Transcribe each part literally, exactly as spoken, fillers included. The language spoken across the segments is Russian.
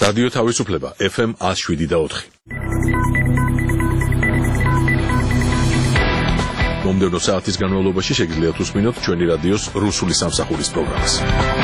რადიო თავისუფლება ეფ ემ one oh seven და four. მომდევნო საათის განმავლობაში შეგიძლიათ უსმინოთ ჩვენი რადიოს რუსული სამსახურის პროგრამას.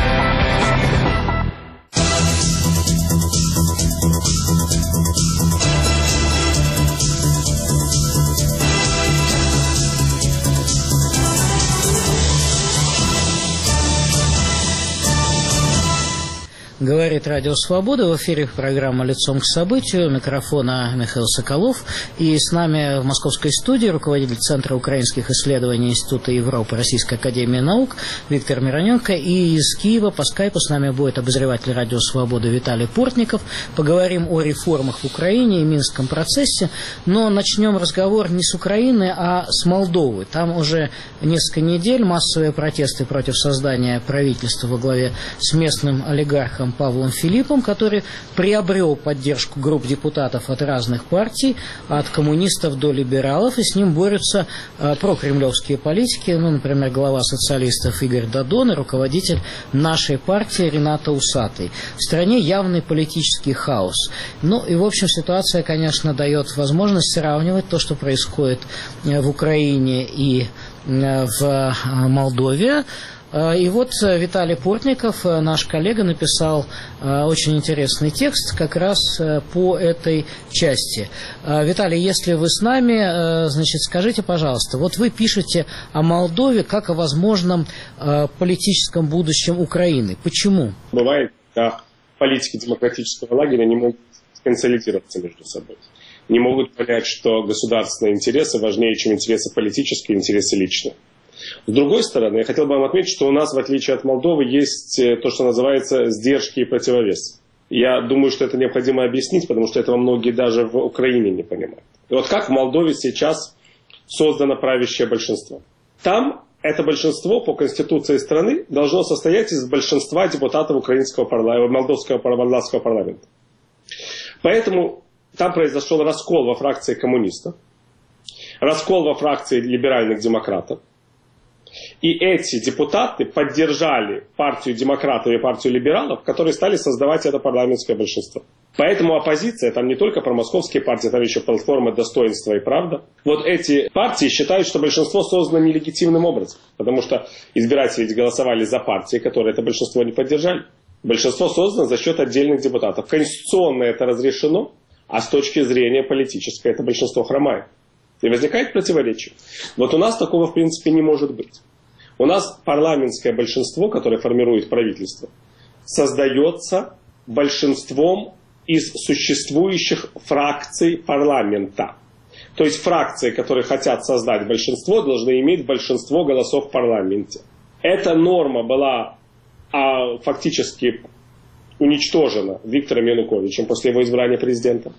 Говорит Радио Свобода, в эфире программа «Лицом к событию», у микрофона Михаил Соколов, и с нами в московской студии руководитель Центра украинских исследований Института Европы Российской академии наук Виктор Мироненко, и из Киева по скайпу с нами будет обозреватель Радио Свобода Виталий Портников. Поговорим о реформах в Украине и Минском процессе, но начнем разговор не с Украины, а с Молдовы. Там уже несколько недель массовые протесты против создания правительства во главе с местным олигархом Павлом Филиппом, который приобрел поддержку групп депутатов от разных партий, от коммунистов до либералов, и с ним борются э, прокремлевские политики, ну, например, глава социалистов Игорь Додон и руководитель нашей партии Рената Усатый. В стране явный политический хаос. Ну и, в общем, ситуация, конечно, дает возможность сравнивать то, что происходит в Украине и э, в Молдове. И вот Виталий Портников, наш коллега, написал очень интересный текст как раз по этой части. Виталий, если вы с нами, значит, скажите, пожалуйста, вот вы пишете о Молдове как о возможном политическом будущем Украины. Почему? Бывает, что политики демократического лагеря не могут консолидироваться между собой. Не могут понять, что государственные интересы важнее, чем интересы политические, интересы личные. С другой стороны, я хотел бы вам отметить, что у нас, в отличие от Молдовы, есть то, что называется сдержки и противовес. Я думаю, что это необходимо объяснить, потому что этого многие даже в Украине не понимают. И вот как в Молдове сейчас создано правящее большинство. Там это большинство по конституции страны должно состоять из большинства депутатов украинского парламента, молдовского парламентского парламента. Поэтому там произошел раскол во фракции коммунистов, раскол во фракции либеральных демократов. И эти депутаты поддержали партию демократов и партию либералов, которые стали создавать это парламентское большинство. Поэтому оппозиция, там не только промосковские партии, там еще платформа «Достоинство и правда». Вот эти партии считают, что большинство создано нелегитимным образом. Потому что избиратели ведь голосовали за партии, которые это большинство не поддержали. Большинство создано за счет отдельных депутатов. Конституционно это разрешено, а с точки зрения политической это большинство хромает. И возникает противоречие. Вот у нас такого в принципе не может быть. У нас парламентское большинство, которое формирует правительство, создается большинством из существующих фракций парламента. То есть фракции, которые хотят создать большинство, должны иметь большинство голосов в парламенте. Эта норма была а, фактически уничтожена Виктором Януковичем после его избрания президентом.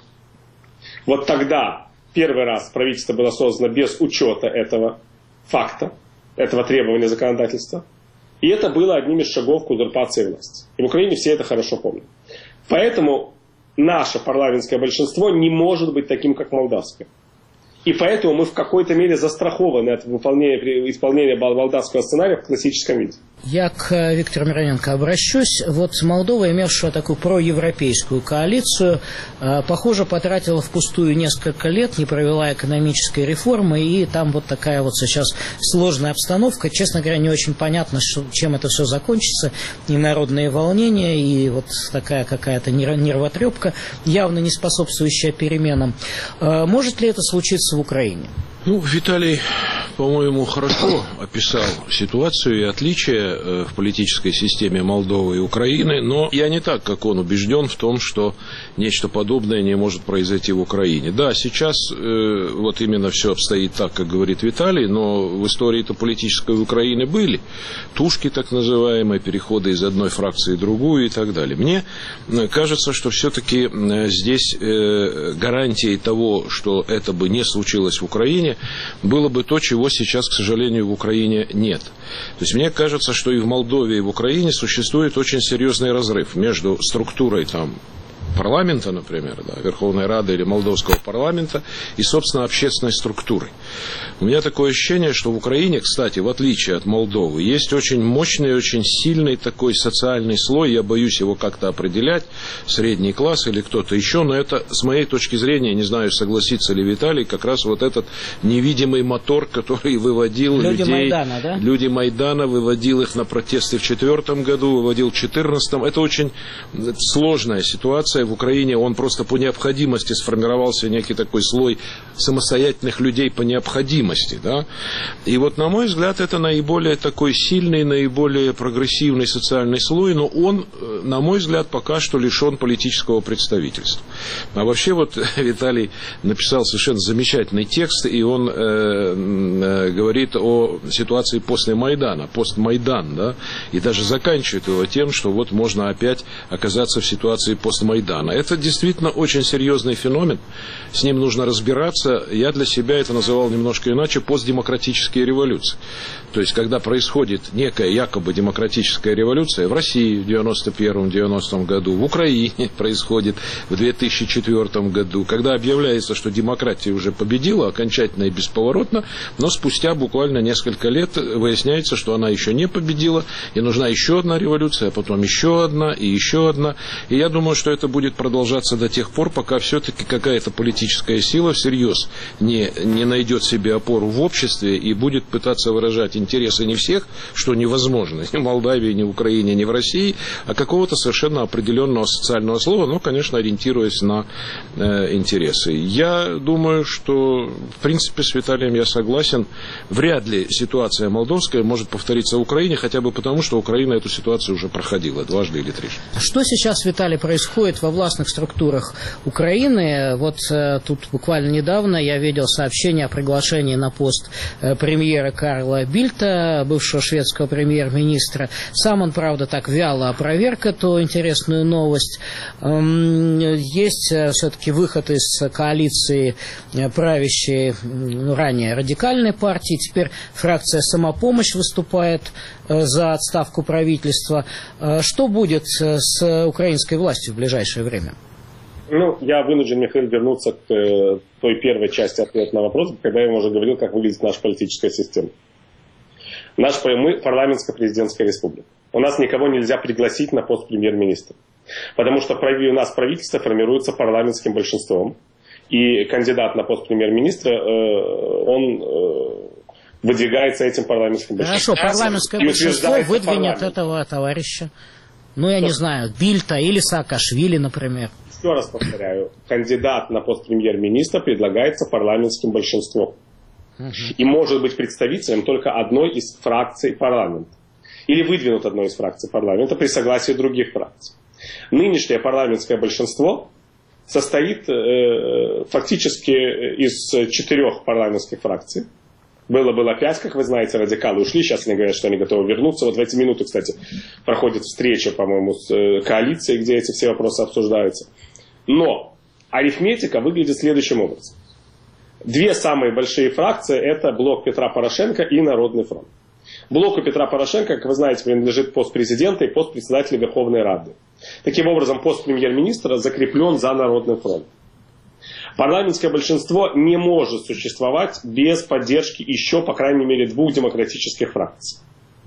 Вот тогда первый раз правительство было создано без учета этого факта, этого требования законодательства. И это было одним из шагов к узурпации власти. И в Украине все это хорошо помнят. Поэтому наше парламентское большинство не может быть таким, как молдавское. И поэтому мы в какой-то мере застрахованы от выполнения, исполнения молдавского сценария в классическом виде. Я к Виктору Мироненко обращусь. Вот Молдова, имевшая такую проевропейскую коалицию, похоже, потратила впустую несколько лет, не провела экономической реформы, и там вот такая вот сейчас сложная обстановка. Честно говоря, не очень понятно, чем это все закончится. И народные волнения, и вот такая какая-то нервотрепка, явно не способствующая переменам. Может ли это случиться в Украине? Ну, Виталий, по-моему, хорошо описал ситуацию и отличия в политической системе Молдовы и Украины, но я не так, как он, убежден в том, что нечто подобное не может произойти в Украине. Да, сейчас э, вот именно все обстоит так, как говорит Виталий, но в истории-то политической Украины были тушки, так называемые, переходы из одной фракции в другую и так далее. Мне кажется, что все-таки здесь э, гарантией того, что это бы не случилось в Украине, было бы то, чего сейчас, к сожалению, в Украине нет. То есть мне кажется, что и в Молдове, и в Украине существует очень серьезный разрыв между структурой там парламента, например, да, Верховной Рады или молдовского парламента, и, собственно, общественной структуры. У меня такое ощущение, что в Украине, кстати, в отличие от Молдовы, есть очень мощный, очень сильный такой социальный слой, я боюсь его как-то определять, средний класс или кто-то еще, но это, с моей точки зрения, не знаю, согласится ли Виталий, как раз вот этот невидимый мотор, который выводил люди людей... Майдана, да? Люди Майдана, выводил их на протесты в четвертом году, выводил в четырнадцатом. Это очень сложная ситуация в Украине. Он просто по необходимости сформировался некий такой слой самостоятельных людей по необходимости. Да? И вот, на мой взгляд, это наиболее такой сильный, наиболее прогрессивный социальный слой, но он, на мой взгляд, пока что лишен политического представительства. А вообще, вот Виталий написал совершенно замечательный текст, и он э, э, говорит о ситуации после Майдана, постмайдан, да, и даже заканчивает его тем, что вот можно опять оказаться в ситуации постмайдана. Это действительно очень серьезный феномен, с ним нужно разбираться. Я для себя это называл немножко иначе: постдемократические революции. То есть, когда происходит некая якобы демократическая революция в России в девяносто первом — девяностом году, в Украине происходит в две тысячи четвёртом году, когда объявляется, что демократия уже победила окончательно и бесповоротно, но спустя буквально несколько лет выясняется, что она еще не победила, и нужна еще одна революция, а потом еще одна и еще одна. И я думаю, что это будет продолжаться до тех пор, пока все-таки какая-то политическая сила всерьез не, не найдет себе опору в обществе и будет пытаться выражать интересы не всех, что невозможно ни в Молдавии, ни в Украине, ни в России, а какого-то совершенно определенного социального слова, но, конечно, ориентируясь на э, интересы. Я думаю, что, в принципе, с Виталием я согласен. Вряд ли ситуация молдовская может повториться в Украине, хотя бы потому, что Украина эту ситуацию уже проходила дважды или трижды. Что сейчас, Виталий, происходит во властных структурах Украины? Вот э, тут буквально недавно я видел сообщение о приглашении на пост э, премьера Карла Бильта, бывшего шведского премьер-министра. Сам он, правда, так вяло опроверг эту интересную новость. Эм, есть э, все-таки выход из коалиции э, правящей, ну, ранее радикальной партии, теперь фракция «Самопомощь» выступает э, за отставку правительства. Э, что будет э, с украинской властью в ближайшее время? Ну, я вынужден, Михаил, вернуться к э, той первой части ответа на вопрос, когда я уже говорил, как выглядит наша политическая система. Наш, мы парламентско-президентская республика. У нас никого нельзя пригласить на пост премьер-министра. Потому что у нас правительство формируется парламентским большинством. И кандидат на пост премьер-министра, э, он э, выдвигается этим парламентским большинством. Хорошо, парламентское большинство выдвинет парламент. Этого товарища. Ну, я Что? не знаю, Бильта или Саакашвили, например. Еще раз повторяю, кандидат на пост премьер-министра предлагается парламентским большинством. Угу. И может быть представителем только одной из фракций парламента. Или выдвинут одной из фракций парламента при согласии других фракций. Нынешнее парламентское большинство состоит э, фактически из четырех парламентских фракций. Было, было пять, как вы знаете, радикалы ушли, сейчас они говорят, что они готовы вернуться. Вот в эти минуты, кстати, проходит встреча, по-моему, с э, коалицией, где эти все вопросы обсуждаются. Но арифметика выглядит следующим образом. Две самые большие фракции – это блок Петра Порошенко и Народный фронт. Блоку Петра Порошенко, как вы знаете, принадлежит пост президента и пост председателя Верховной Рады. Таким образом, пост премьер-министра закреплен за Народным фронтом. Парламентское большинство не может существовать без поддержки еще, по крайней мере, двух демократических фракций.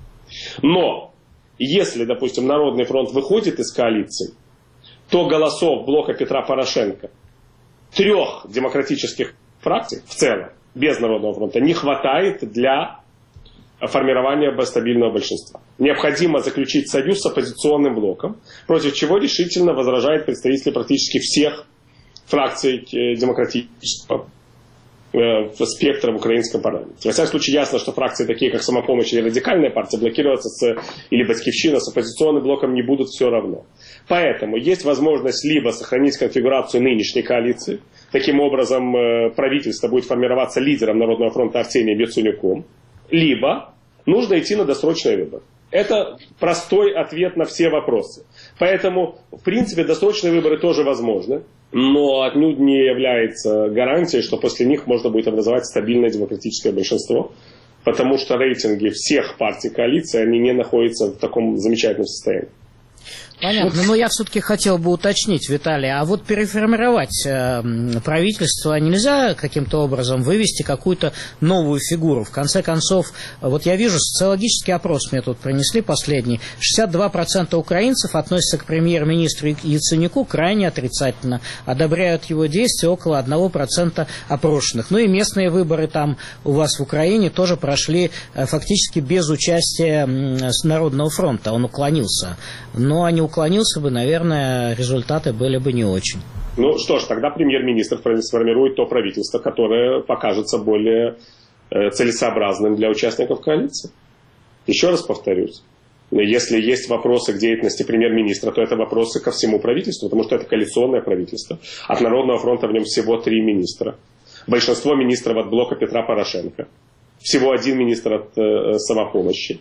Но, если, допустим, Народный фронт выходит из коалиции, то голосов блока Петра Порошенко, трех демократических фракций в целом, без Народного фронта, не хватает для формирования стабильного большинства. Необходимо заключить союз с оппозиционным блоком, против чего решительно возражают представители практически всех фракций демократического э, спектра в украинском парламенте. Во всяком случае, ясно, что фракции, такие как «Самопомощь» или «Радикальная партия», блокироваться с, или «Батькивщина» с оппозиционным блоком не будут все равно. Поэтому есть возможность либо сохранить конфигурацию нынешней коалиции, таким образом э, правительство будет формироваться лидером Народного фронта Арсением Яценюком, либо нужно идти на досрочный выбор. Это простой ответ на все вопросы. Поэтому, в принципе, досрочные выборы тоже возможны, но отнюдь не является гарантией, что после них можно будет образовать стабильное демократическое большинство, потому что рейтинги всех партий коалиции, они не находятся в таком замечательном состоянии. Понятно, но я все-таки хотел бы уточнить, Виталий, а вот переформировать э, правительство нельзя каким-то образом вывести какую-то новую фигуру? В конце концов, вот я вижу, социологический опрос мне тут принесли последний, шестьдесят два процента украинцев относятся к премьер-министру Яценюку крайне отрицательно, одобряют его действия около одного процента опрошенных. Ну и местные выборы там у вас в Украине тоже прошли э, фактически без участия э, Народного фронта, он уклонился, но они уклонился бы, наверное, результаты были бы не очень. Ну что ж, тогда премьер-министр сформирует то правительство, которое покажется более э, целесообразным для участников коалиции. Еще раз повторюсь, если есть вопросы к деятельности премьер-министра, то это вопросы ко всему правительству, потому что это коалиционное правительство. От Народного фронта в нем всего три министра. Большинство министров от блока Петра Порошенко. Всего один министр от э, самопомощи.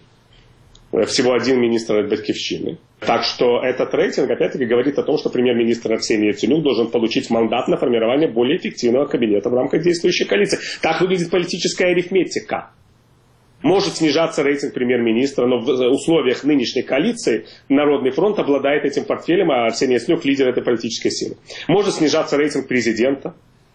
Всего один министр от Батькивщины. Так что этот рейтинг, опять-таки, говорит о том, что премьер-министр Арсений Яценюк должен получить мандат на формирование более эффективного кабинета в рамках действующей коалиции. Так выглядит политическая арифметика. Может снижаться рейтинг премьер-министра, но в условиях нынешней коалиции Народный фронт обладает этим портфелем, а Арсений Яценюк лидер этой политической силы. Может снижаться рейтинг президента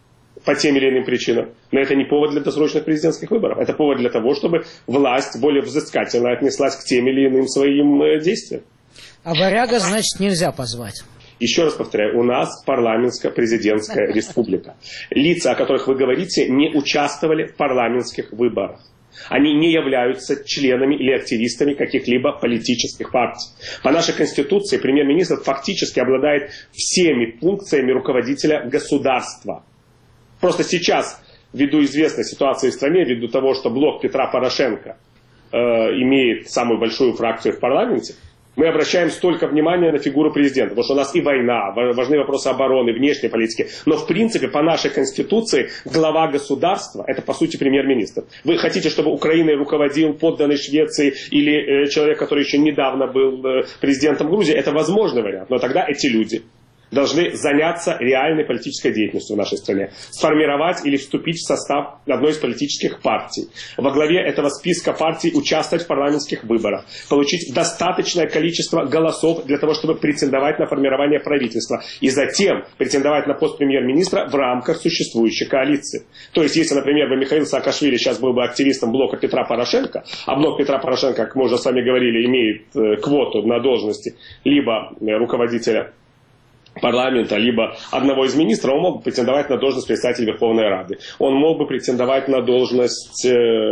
по тем или иным причинам. Но это не повод для досрочных президентских выборов. Это повод для того, чтобы власть более взыскательно отнеслась к тем или иным своим действиям. А Варяга, значит, нельзя позвать? Еще раз повторяю, у нас парламентско-президентская республика. Лица, о которых вы говорите, не участвовали в парламентских выборах. Они не являются членами или активистами каких-либо политических партий. По нашей Конституции премьер-министр фактически обладает всеми функциями руководителя государства. Просто сейчас, ввиду известной ситуации в стране, ввиду того, что блок Петра Порошенко э, имеет самую большую фракцию в парламенте, мы обращаем столько внимания на фигуру президента, потому что у нас и война, важны вопросы обороны, внешней политики. Но в принципе по нашей Конституции глава государства – это по сути премьер-министр. Вы хотите, чтобы Украиной руководил подданный Швеции или э, человек, который еще недавно был э, президентом Грузии? Это возможный вариант, но тогда эти люди должны заняться реальной политической деятельностью в нашей стране. Сформировать или вступить в состав одной из политических партий. Во главе этого списка партий участвовать в парламентских выборах. Получить достаточное количество голосов для того, чтобы претендовать на формирование правительства. И затем претендовать на пост премьер-министра в рамках существующей коалиции. То есть, если, например, бы Михаил Саакашвили сейчас был бы активистом блока Петра Порошенко, а блок Петра Порошенко, как мы уже с вами говорили, имеет квоту на должности либо руководителя парламента, либо одного из министров, он мог бы претендовать на должность председателя Верховной Рады. Он мог бы претендовать на должность,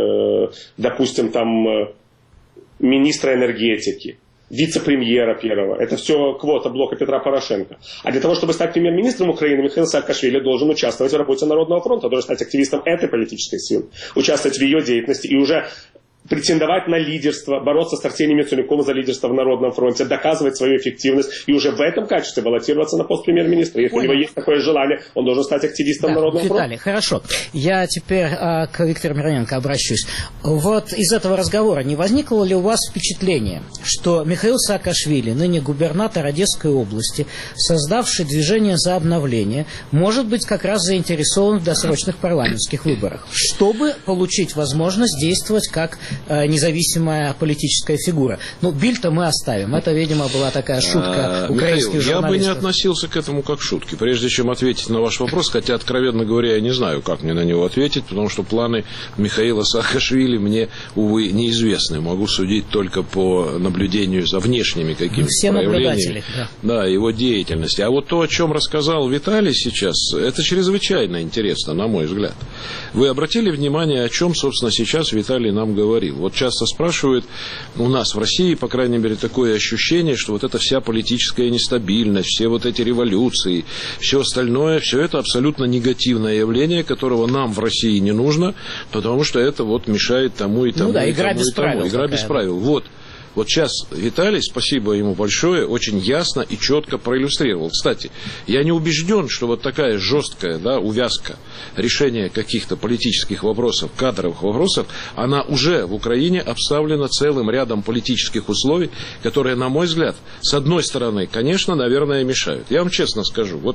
допустим, там, министра энергетики, вице-премьера первого. Это все квота блока Петра Порошенко. А для того, чтобы стать премьер-министром Украины, Михаил Саакашвили должен участвовать в работе Народного фронта, должен стать активистом этой политической силы, участвовать в ее деятельности и уже претендовать на лидерство, бороться с Арсением Яценюком за лидерство в Народном фронте, доказывать свою эффективность и уже в этом качестве баллотироваться на пост премьер-министра. Если Понял. У него есть такое желание, он должен стать активистом да, Народного Виталий, фронта. Хорошо. Я теперь а, к Виктору Мироненко обращусь. Вот из этого разговора не возникло ли у вас впечатление, что Михаил Саакашвили, ныне губернатор Одесской области, создавший движение за обновление, может быть как раз заинтересован в досрочных парламентских выборах, чтобы получить возможность действовать как независимая политическая фигура. Ну, Бильта мы оставим. Это, видимо, была такая шутка а, украинских Михаил, журналистов. Я бы не относился к этому как к шутке. Прежде чем ответить на ваш вопрос, хотя, откровенно говоря, я не знаю, как мне на него ответить, потому что планы Михаила Саакашвили мне, увы, неизвестны. Могу судить только по наблюдению за внешними какими-то Все проявлениями да. Да, его деятельности. А вот то, о чем рассказал Виталий сейчас, это чрезвычайно интересно, на мой взгляд. Вы обратили внимание, о чем, собственно, сейчас Виталий нам говорил? Вот часто спрашивают, у нас в России, по крайней мере, такое ощущение, что вот эта вся политическая нестабильность, все вот эти революции, все остальное, все это абсолютно негативное явление, которого нам в России не нужно, потому что это вот мешает тому и тому. Ну да, и игра тому, без и тому. правил. Игра такая, без правил. Вот. Вот сейчас Виталий, спасибо ему большое, очень ясно и четко проиллюстрировал. Кстати, я не убежден, что вот такая жесткая, да, увязка решения каких-то политических вопросов, кадровых вопросов, она уже в Украине обставлена целым рядом политических условий, которые, на мой взгляд, с одной стороны, конечно, наверное, мешают. Я вам честно скажу, вот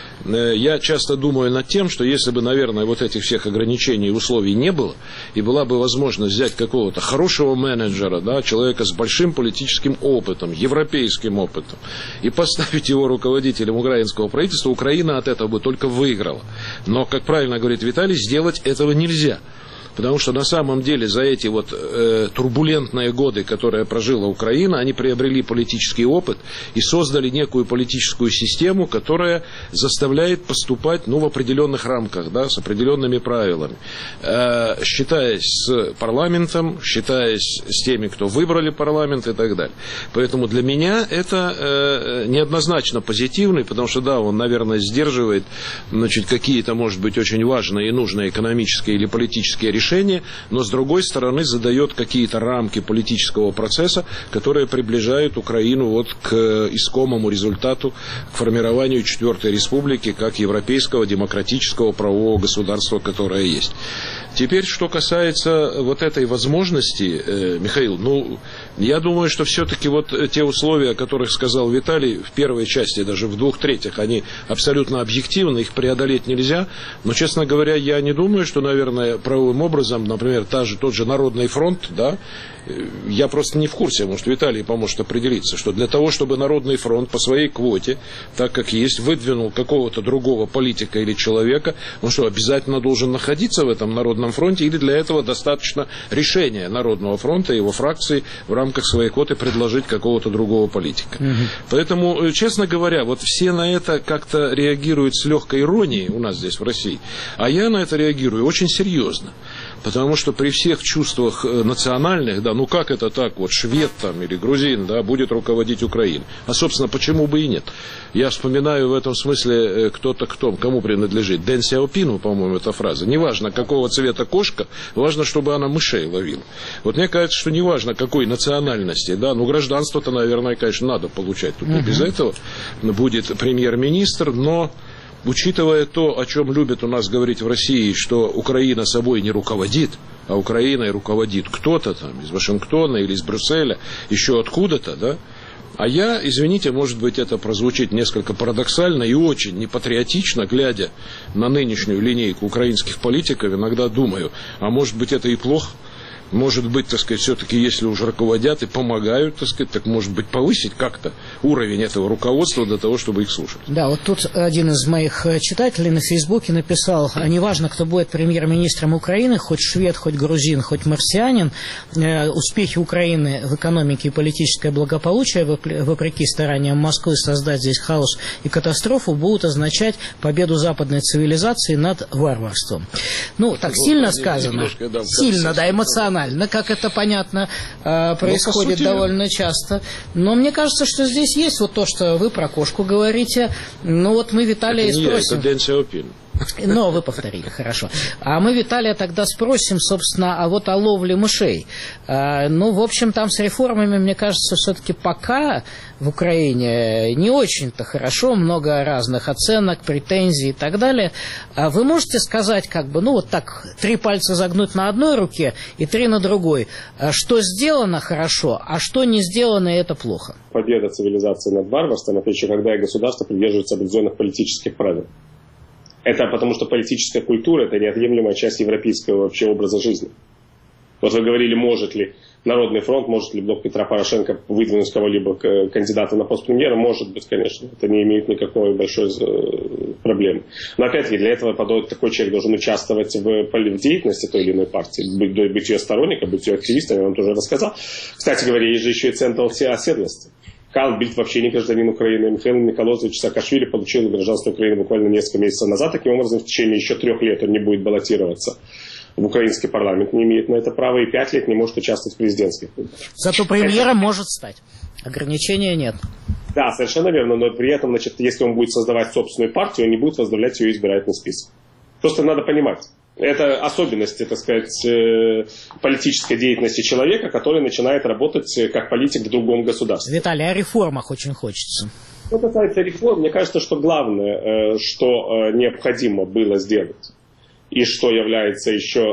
э, я часто думаю над тем, что если бы, наверное, вот этих всех ограничений и условий не было, и была бы возможность взять какого-то хорошего менеджера, да, человека с большим большим политическим опытом, европейским опытом, и поставить его руководителем украинского правительства, Украина от этого бы только выиграла. Но, как правильно говорит Виталий, сделать этого нельзя. Потому что на самом деле за эти вот э, турбулентные годы, которые прожила Украина, они приобрели политический опыт и создали некую политическую систему, которая заставляет поступать, ну, в определенных рамках, да, с определенными правилами, э, считаясь с парламентом, считаясь с теми, кто выбрали парламент и так далее. Поэтому для меня это э, неоднозначно позитивный, потому что, да, он, наверное, сдерживает, значит, какие-то, может быть, очень важные и нужные экономические или политические решения, решение, но с другой стороны задает какие-то рамки политического процесса, которые приближают Украину вот к искомому результату, к формированию Четвертой Республики как европейского демократического правового государства, которое есть. Теперь, что касается вот этой возможности, э, Михаил, ну, я думаю, что все-таки вот те условия, о которых сказал Виталий, в первой части, даже в двух третьих, они абсолютно объективны, их преодолеть нельзя, но, честно говоря, я не думаю, что, наверное, правовым образом, например, та же, тот же Народный фронт, да, я просто не в курсе, может, Виталий поможет определиться, что для того, чтобы Народный фронт по своей квоте, так как есть, выдвинул какого-то другого политика или человека, он что, обязательно должен находиться в этом Народном фронте, или для этого достаточно решения Народного фронта и его фракции в рамках своей квоты предложить какого-то другого политика. Угу. Поэтому, честно говоря, вот все на это как-то реагируют с легкой иронией у нас здесь в России, а я на это реагирую очень серьезно. Потому что при всех чувствах национальных, да, ну как это так, вот швед там или грузин, да, будет руководить Украиной. А, собственно, почему бы и нет? Я вспоминаю в этом смысле кто-то кто, кому принадлежит. Дэн Сяопину, по-моему, эта фраза. Неважно, какого цвета кошка, важно, чтобы она мышей ловила. Вот мне кажется, что неважно, какой национальности, да, ну гражданство-то, наверное, конечно, надо получать. Тут не без этого будет премьер-министр, но... Учитывая то, о чем любят у нас говорить в России, что Украина собой не руководит, а Украиной руководит кто-то там из Вашингтона или из Брюсселя, еще откуда-то, да, а я, извините, может быть, это прозвучит несколько парадоксально и очень непатриотично, глядя на нынешнюю линейку украинских политиков, иногда думаю, а может быть, это и плохо. Может быть, так сказать, все-таки, если уже руководят и помогают, так сказать, так может быть повысить как-то уровень этого руководства для того, чтобы их слушать. Да, вот тут один из моих читателей на Фейсбуке написал, неважно, кто будет премьер-министром Украины, хоть швед, хоть грузин, хоть марсианин, э, успехи Украины в экономике и политическое благополучие, вопреки стараниям Москвы создать здесь хаос и катастрофу, будут означать победу западной цивилизации над варварством. Ну, так вот, сильно сказано, немножко, да, сильно, да, эмоционально. Как это, понятно, происходит ну, довольно часто. Но мне кажется, что здесь есть вот то, что вы про кошку говорите. Ну вот мы Виталия это не спросим. Я, это Дэн Сяопин. Но вы повторили, хорошо. А мы Виталия тогда спросим, собственно, а вот о ловле мышей. А, ну, в общем, там с реформами, мне кажется, все-таки пока в Украине не очень-то хорошо, много разных оценок, претензий и так далее. А вы можете сказать, как бы, ну, вот так, три пальца загнуть на одной руке и три на другой, что сделано хорошо, а что не сделано, и это плохо? Победа цивилизации над варварством, это еще когда государство придерживается определенных политических правил. Это потому, что политическая культура – это неотъемлемая часть европейского вообще образа жизни. Вот вы говорили, может ли Народный фронт, может ли блок Петра Порошенко выдвинуть кого-либо кандидата на пост премьера? Может быть, конечно. Это не имеет никакой большой проблемы. Но опять-таки, для этого такой человек должен участвовать в, в деятельности той или иной партии, быть, быть ее сторонником, быть ее активистом, я вам тоже рассказал. Кстати говоря, есть же еще и центр оседлости. Карл Бильд вообще не гражданин Украины. Михаил Николозович Саакашвили получил гражданство Украины буквально несколько месяцев назад. Таким образом, в течение еще трех лет он не будет баллотироваться в украинский парламент, не имеет на это права, и пять лет не может участвовать в президентских выборах. Зато премьером может стать. Ограничения нет. Да, совершенно верно, но при этом, значит, если он будет создавать собственную партию, он не будет возглавлять ее избирательный список. Просто надо понимать. Это особенности, так сказать, политической деятельности человека, который начинает работать как политик в другом государстве. Виталий, о реформах очень хочется. Что касается реформ, мне кажется, что главное, что необходимо было сделать, и что является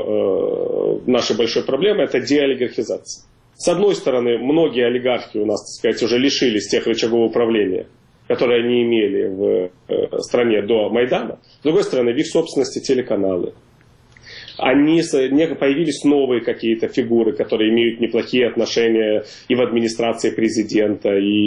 еще нашей большой проблемой, это деолигархизация. С одной стороны, многие олигархи у нас, так сказать, уже лишились тех рычагов управления, которые они имели в стране до Майдана. С другой стороны, в их собственности телеканалы, они, появились новые какие-то фигуры, которые имеют неплохие отношения и в администрации президента,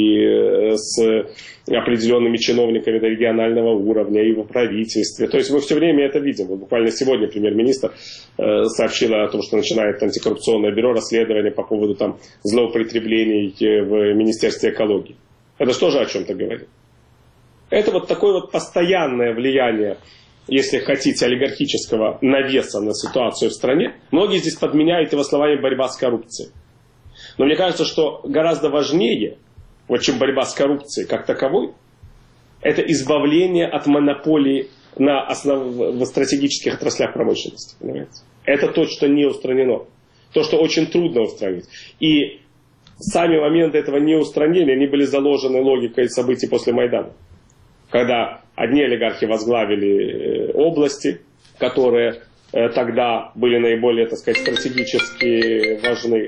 и с определенными чиновниками до регионального уровня, и в правительстве. То есть мы все время это видим. Вот буквально сегодня премьер-министр э, сообщила о том, что начинает антикоррупционное бюро расследование по поводу там, злоупотреблений в Министерстве экологии. Это же тоже о чем-то говорит. Это вот такое вот постоянное влияние, если хотите, олигархического навеса на ситуацию в стране. Многие здесь подменяют его словами «борьба с коррупцией». Но мне кажется, что гораздо важнее, вот, чем борьба с коррупцией как таковой, это избавление от монополии на основ... в стратегических отраслях промышленности. Понимаете? Это то, что не устранено. То, что очень трудно устранить. И сами моменты этого неустранения, они были заложены логикой событий после Майдана. Когда одни олигархи возглавили области, которые тогда были наиболее, так сказать, стратегически важны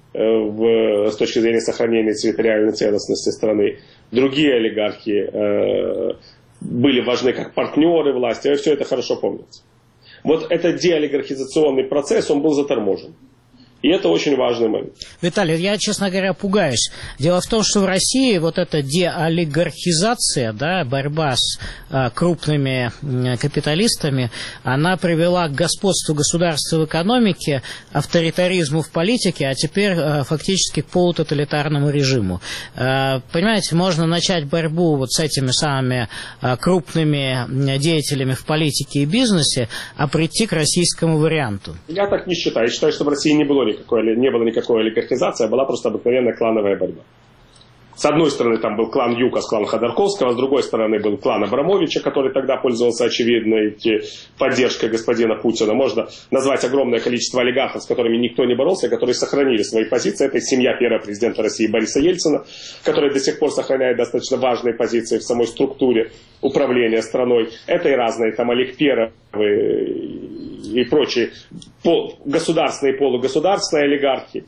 в, с точки зрения сохранения территориальной целостности страны. Другие олигархи э, были важны как партнеры власти. Вы все это хорошо помните. Вот этот деолигархизационный процесс, он был заторможен. И это очень важный момент. Виталий, я, честно говоря, пугаюсь. Дело в том, что в России вот эта деолигархизация, да, борьба с а, крупными а, капиталистами, она привела к господству государства в экономике, авторитаризму в политике, а теперь а, фактически к полутоталитарному режиму. А, понимаете, можно начать борьбу вот с этими самыми а, крупными деятелями в политике и бизнесе, а прийти к российскому варианту. Я так не считаю. Я считаю, что в России не было Никакой, не было никакой олигархизации, а была просто обыкновенная клановая борьба. С одной стороны там был клан Юкос, клан Ходорковского, с другой стороны был клан Абрамовича, который тогда пользовался очевидной поддержкой господина Путина. Можно назвать огромное количество олигархов, с которыми никто не боролся, которые сохранили свои позиции. Это семья первого президента России Бориса Ельцина, который до сих пор сохраняет достаточно важные позиции в самой структуре управления страной. Это и разные там Олег Перов и прочие государственные и полугосударственные олигархи.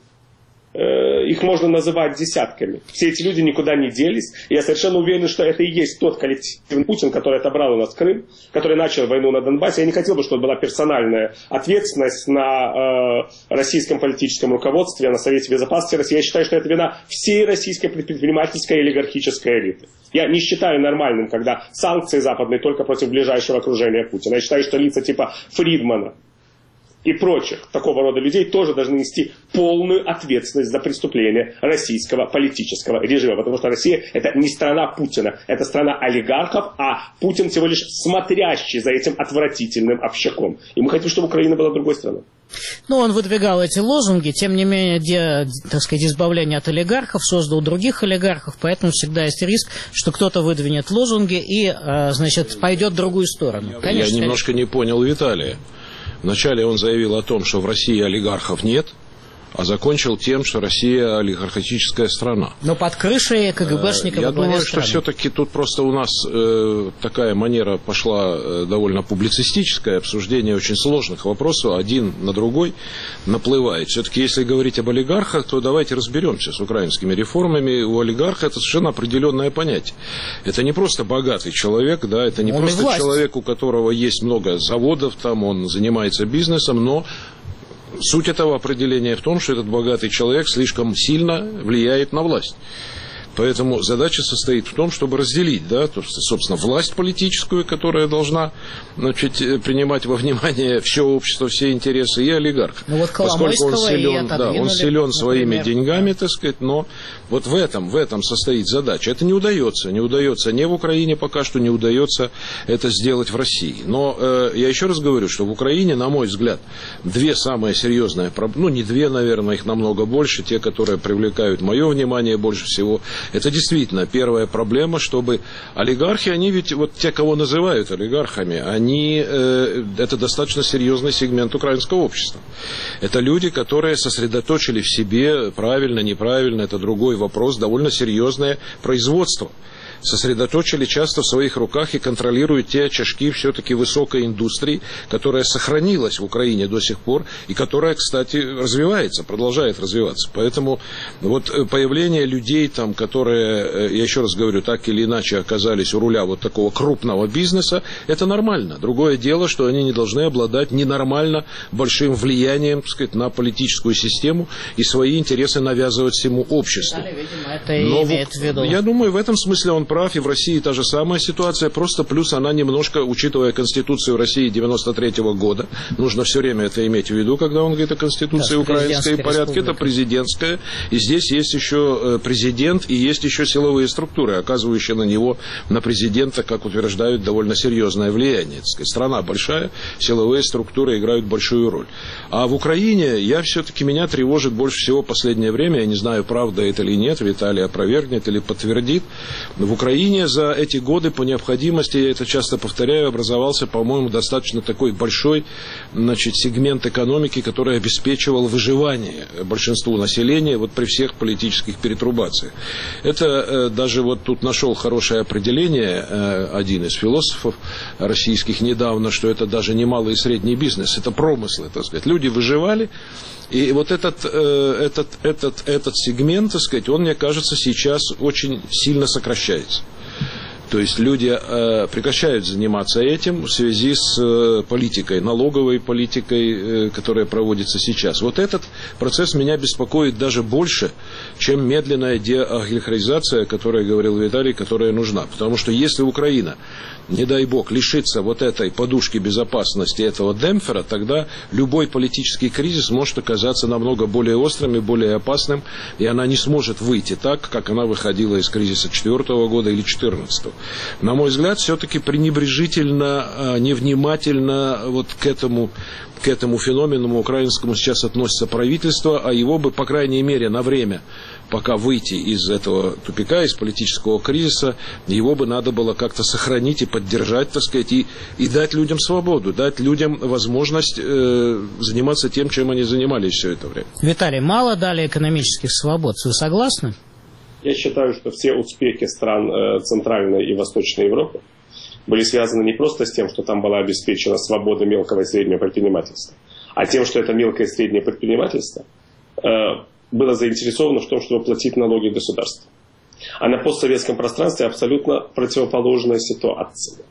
Их можно называть десятками. Все эти люди никуда не делись. И я совершенно уверен, что это и есть тот коллективный Путин, который отобрал у нас Крым, который начал войну на Донбассе. Я не хотел бы, чтобы была персональная ответственность на э, российском политическом руководстве, на Совете Безопасности России. Я считаю, что это вина всей российской предпринимательской и олигархической элиты. Я не считаю нормальным, когда санкции западные только против ближайшего окружения Путина. Я считаю, что лица типа Фридмана и прочих такого рода людей тоже должны нести полную ответственность за преступления российского политического режима. Потому что Россия – это не страна Путина, это страна олигархов, а Путин всего лишь смотрящий за этим отвратительным общаком. И мы хотим, чтобы Украина была другой страной. Ну, он выдвигал эти лозунги, тем не менее, де, так сказать, избавление от олигархов создал других олигархов, поэтому всегда есть риск, что кто-то выдвинет лозунги и, значит, пойдет в другую сторону. Конечно, я немножко не понял Виталия. Вначале он заявил о том, что в России олигархов нет, а закончил тем, что Россия олигархическая страна. Но под крышей КГБшников. Я думаю, что все-таки тут просто у нас э, такая манера пошла э, довольно публицистическая, обсуждение очень сложных вопросов, один на другой наплывает. Все-таки, если говорить об олигархах, то давайте разберемся с украинскими реформами. У олигарха это совершенно определенное понятие. Это не просто богатый человек, да, это не он просто человек, у которого есть много заводов, там он занимается бизнесом, но суть этого определения в том, что этот богатый человек слишком сильно влияет на власть. Поэтому задача состоит в том, чтобы разделить, да, то, собственно, власть политическую, которая должна, значит, принимать во внимание все общество, все интересы, и олигарх. Ну, вот поскольку он силен, да, он силен своими например, деньгами, так сказать, но вот в этом, в этом состоит задача. Это не удается, не удается ни в Украине пока что, не удается это сделать в России. Но э, я еще раз говорю, что в Украине, на мой взгляд, две самые серьезные проблемы, ну не две, наверное, их намного больше, те, которые привлекают мое внимание больше всего. Это действительно первая проблема, чтобы олигархи, они ведь, вот те, кого называют олигархами, они, э, это достаточно серьезный сегмент украинского общества. Это люди, которые сосредоточили в себе, правильно, неправильно, это другой вопрос, довольно серьезное производство. сосредоточили часто в своих руках и контролируют те очажки все-таки высокой индустрии, которая сохранилась в Украине до сих пор и которая, кстати, развивается, продолжает развиваться. Поэтому вот появление людей, там, которые, я еще раз говорю, так или иначе оказались у руля вот такого крупного бизнеса, это нормально. Другое дело, что они не должны обладать ненормально большим влиянием, так сказать, на политическую систему и свои интересы навязывать всему обществу. Да, видимо, это и Но имеет в виду. Я думаю, в этом смысле он прав, и в России та же самая ситуация, просто плюс она немножко, учитывая Конституцию России девяносто третьего года, нужно все время это иметь в виду, когда он говорит о Конституции да, украинской порядке, это президентская, и здесь есть еще президент, и есть еще силовые структуры, оказывающие на него, на президента, как утверждают, довольно серьезное влияние. Так сказать, страна большая, силовые структуры играют большую роль. А в Украине я все-таки, меня тревожит больше всего в последнее время, я не знаю, правда это или нет, Виталий опровергнет или подтвердит. В Украине за эти годы по необходимости, я это часто повторяю, образовался, по-моему, достаточно такой большой, значит, сегмент экономики, который обеспечивал выживание большинству населения вот при всех политических перетрубациях. Это э, даже вот тут нашел хорошее определение э, один из философов российских недавно, что это даже не малый и средний бизнес, это промыслы, так сказать. Люди выживали. И вот этот, этот, этот, этот сегмент, так сказать, он, мне кажется, сейчас очень сильно сокращается. То есть люди э, прекращают заниматься этим в связи с э, политикой, налоговой политикой, э, которая проводится сейчас. Вот этот процесс меня беспокоит даже больше, чем медленная деолигархизация, о которой говорил Виталий, которая нужна. Потому что если Украина, не дай бог, лишится вот этой подушки безопасности, этого демпфера, тогда любой политический кризис может оказаться намного более острым и более опасным, и она не сможет выйти так, как она выходила из кризиса четвертого года или четырнадцатого. На мой взгляд, все-таки пренебрежительно, невнимательно вот к этому, к этому феномену украинскому сейчас относится правительство, а его бы, по крайней мере, на время, пока выйти из этого тупика, из политического кризиса, его бы надо было как-то сохранить и поддержать, так сказать, и, и дать людям свободу, дать людям возможность э, заниматься тем, чем они занимались все это время. Виталий, мало дали экономических свобод, вы согласны? Я считаю, что все успехи стран э, Центральной и Восточной Европы были связаны не просто с тем, что там была обеспечена свобода мелкого и среднего предпринимательства, а тем, что это мелкое и среднее предпринимательство э, было заинтересовано в том, чтобы платить налоги государству. А на постсоветском пространстве абсолютно противоположная ситуация.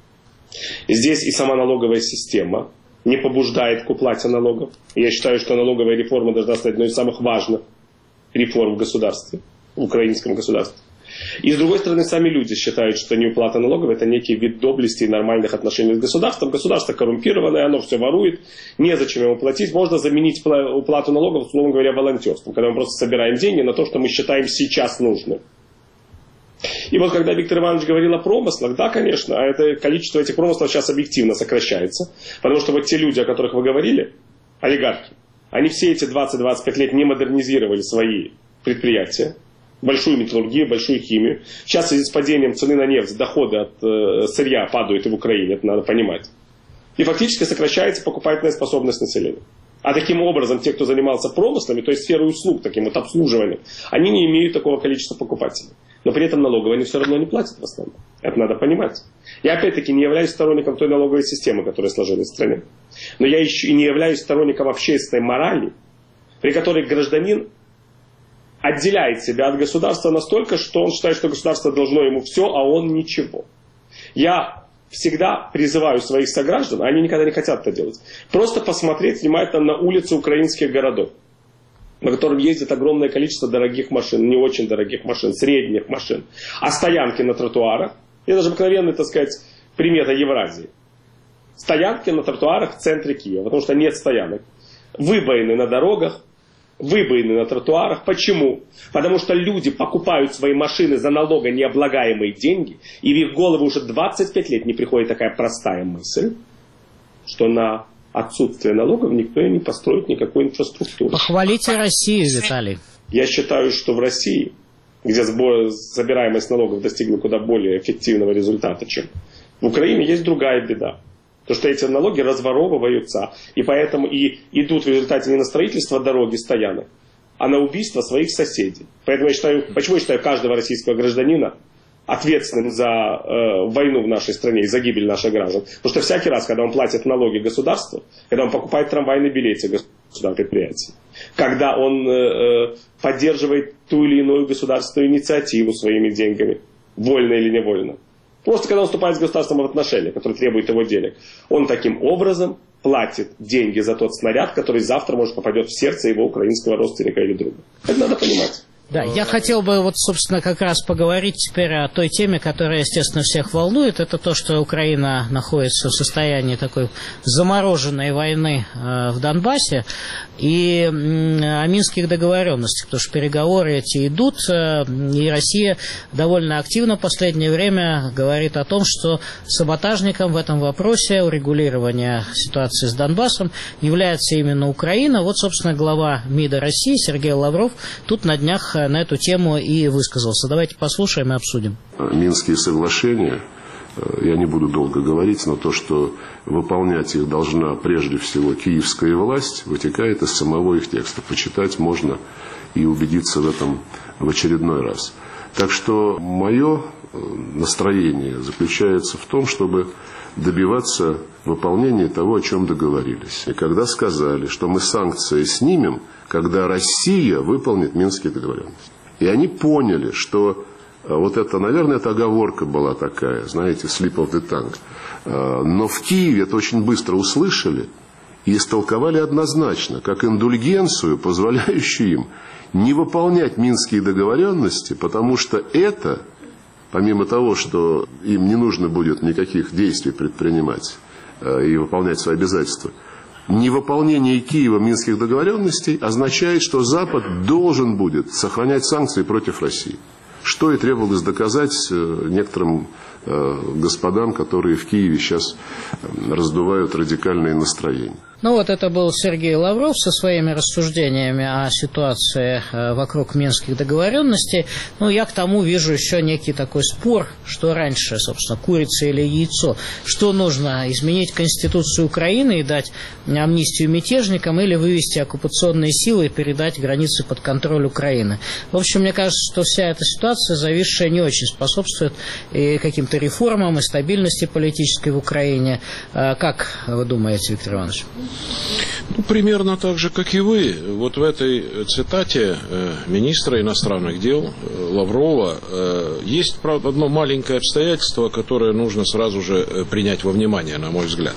Здесь и сама налоговая система не побуждает к уплате налогов. Я считаю, что налоговая реформа должна стать одной из самых важных реформ в государстве, в украинском государстве. И с другой стороны, сами люди считают, что неуплата налогов – это некий вид доблести и нормальных отношений с государством. Государство коррумпированное, оно все ворует, незачем ему платить. Можно заменить уплату налогов, условно говоря, волонтерством, когда мы просто собираем деньги на то, что мы считаем сейчас нужным. И вот когда Виктор Иванович говорил о промыслах, да, конечно, а это количество этих промыслов сейчас объективно сокращается, потому что вот те люди, о которых вы говорили, олигархи, они все эти двадцать-двадцать пять лет не модернизировали свои предприятия, большую металлургию, большую химию. Сейчас в связи с падением цены на нефть доходы от э, сырья падают и в Украине, это надо понимать. И фактически сокращается покупательная способность населения. А таким образом, те, кто занимался промыслами, то есть сферой услуг, таким вот обслуживанием, они не имеют такого количества покупателей. Но при этом налоговые они все равно не платят в основном. Это надо понимать. Я опять-таки не являюсь сторонником той налоговой системы, которая сложилась в стране. Но я еще и не являюсь сторонником общественной морали, при которой гражданин отделяет себя от государства настолько, что он считает, что государство должно ему все, а он ничего. Я всегда призываю своих сограждан, они никогда не хотят это делать, просто посмотреть внимательно на улицы украинских городов, на которых ездит огромное количество дорогих машин, не очень дорогих машин, средних машин, а стоянки на тротуарах, это даже обыкновенная, так сказать, примета Евразии. Стоянки на тротуарах в центре Киева, потому что нет стоянок. Выбоины на дорогах, выбоины на тротуарах. Почему? Потому что люди покупают свои машины за налогонеоблагаемые деньги, и в их голову уже двадцать пять лет не приходит такая простая мысль, что на отсутствие налогов никто и не построит никакой инфраструктуры. Похвалите Россию, Виталий. Я считаю, что в России, где сбор, собираемость налогов достигла куда более эффективного результата, чем в Украине, есть другая беда. То, что эти налоги разворовываются, и поэтому и идут в результате не на строительство дороги, стоянок, а на убийство своих соседей. Поэтому я считаю, почему я считаю каждого российского гражданина ответственным за э, войну в нашей стране и за гибель наших граждан. Потому что всякий раз, когда он платит налоги государству, когда он покупает трамвайные билеты государственного предприятия, когда он э, поддерживает ту или иную государственную инициативу своими деньгами, вольно или невольно, просто когда он вступает с государством в отношения, которые требуют его денег, он таким образом платит деньги за тот снаряд, который завтра, может, попадет в сердце его украинского родственника или друга. Это надо понимать. Да, я хотел бы вот, собственно, как раз поговорить теперь о той теме, которая, естественно, всех волнует. Это то, что Украина находится в состоянии такой замороженной войны э, в Донбассе и э, о минских договоренностях, потому что переговоры эти идут, э, и Россия довольно активно в последнее время говорит о том, что саботажником в этом вопросе урегулирования ситуации с Донбассом является именно Украина. Вот, собственно, глава МИДа России Сергей Лавров тут на днях на эту тему и высказался. Давайте послушаем и обсудим. Минские соглашения, я не буду долго говорить, но то, что выполнять их должна прежде всего киевская власть, вытекает из самого их текста. Почитать можно и убедиться в этом в очередной раз. Так что мое настроение заключается в том, чтобы добиваться выполнения того, о чем договорились. И когда сказали, что мы санкции снимем, когда Россия выполнит Минские договоренности. И они поняли, что вот это, наверное, это оговорка была такая, знаете, slip of the tongue. Но в Киеве это очень быстро услышали и истолковали однозначно, как индульгенцию, позволяющую им не выполнять Минские договоренности, потому что это, помимо того, что им не нужно будет никаких действий предпринимать и выполнять свои обязательства, невыполнение Киева Минских договоренностей означает, что Запад должен будет сохранять санкции против России. Что и требовалось доказать некоторым господам, которые в Киеве сейчас раздувают радикальные настроения. Ну вот это был Сергей Лавров со своими рассуждениями о ситуации вокруг Минских договоренностей. Ну, я к тому вижу еще некий такой спор, что раньше, собственно, курица или яйцо. Что нужно, изменить Конституцию Украины и дать амнистию мятежникам или вывести оккупационные силы и передать границы под контроль Украины? В общем, мне кажется, что вся эта ситуация, зависшая, не очень способствует и каким-то реформам, и стабильности политической в Украине. Как вы думаете, Виктор Иванович? Ну, примерно так же, как и вы. Вот в этой цитате э, министра иностранных дел э, Лаврова э, есть, правда, одно маленькое обстоятельство, которое нужно сразу же э, принять во внимание, на мой взгляд.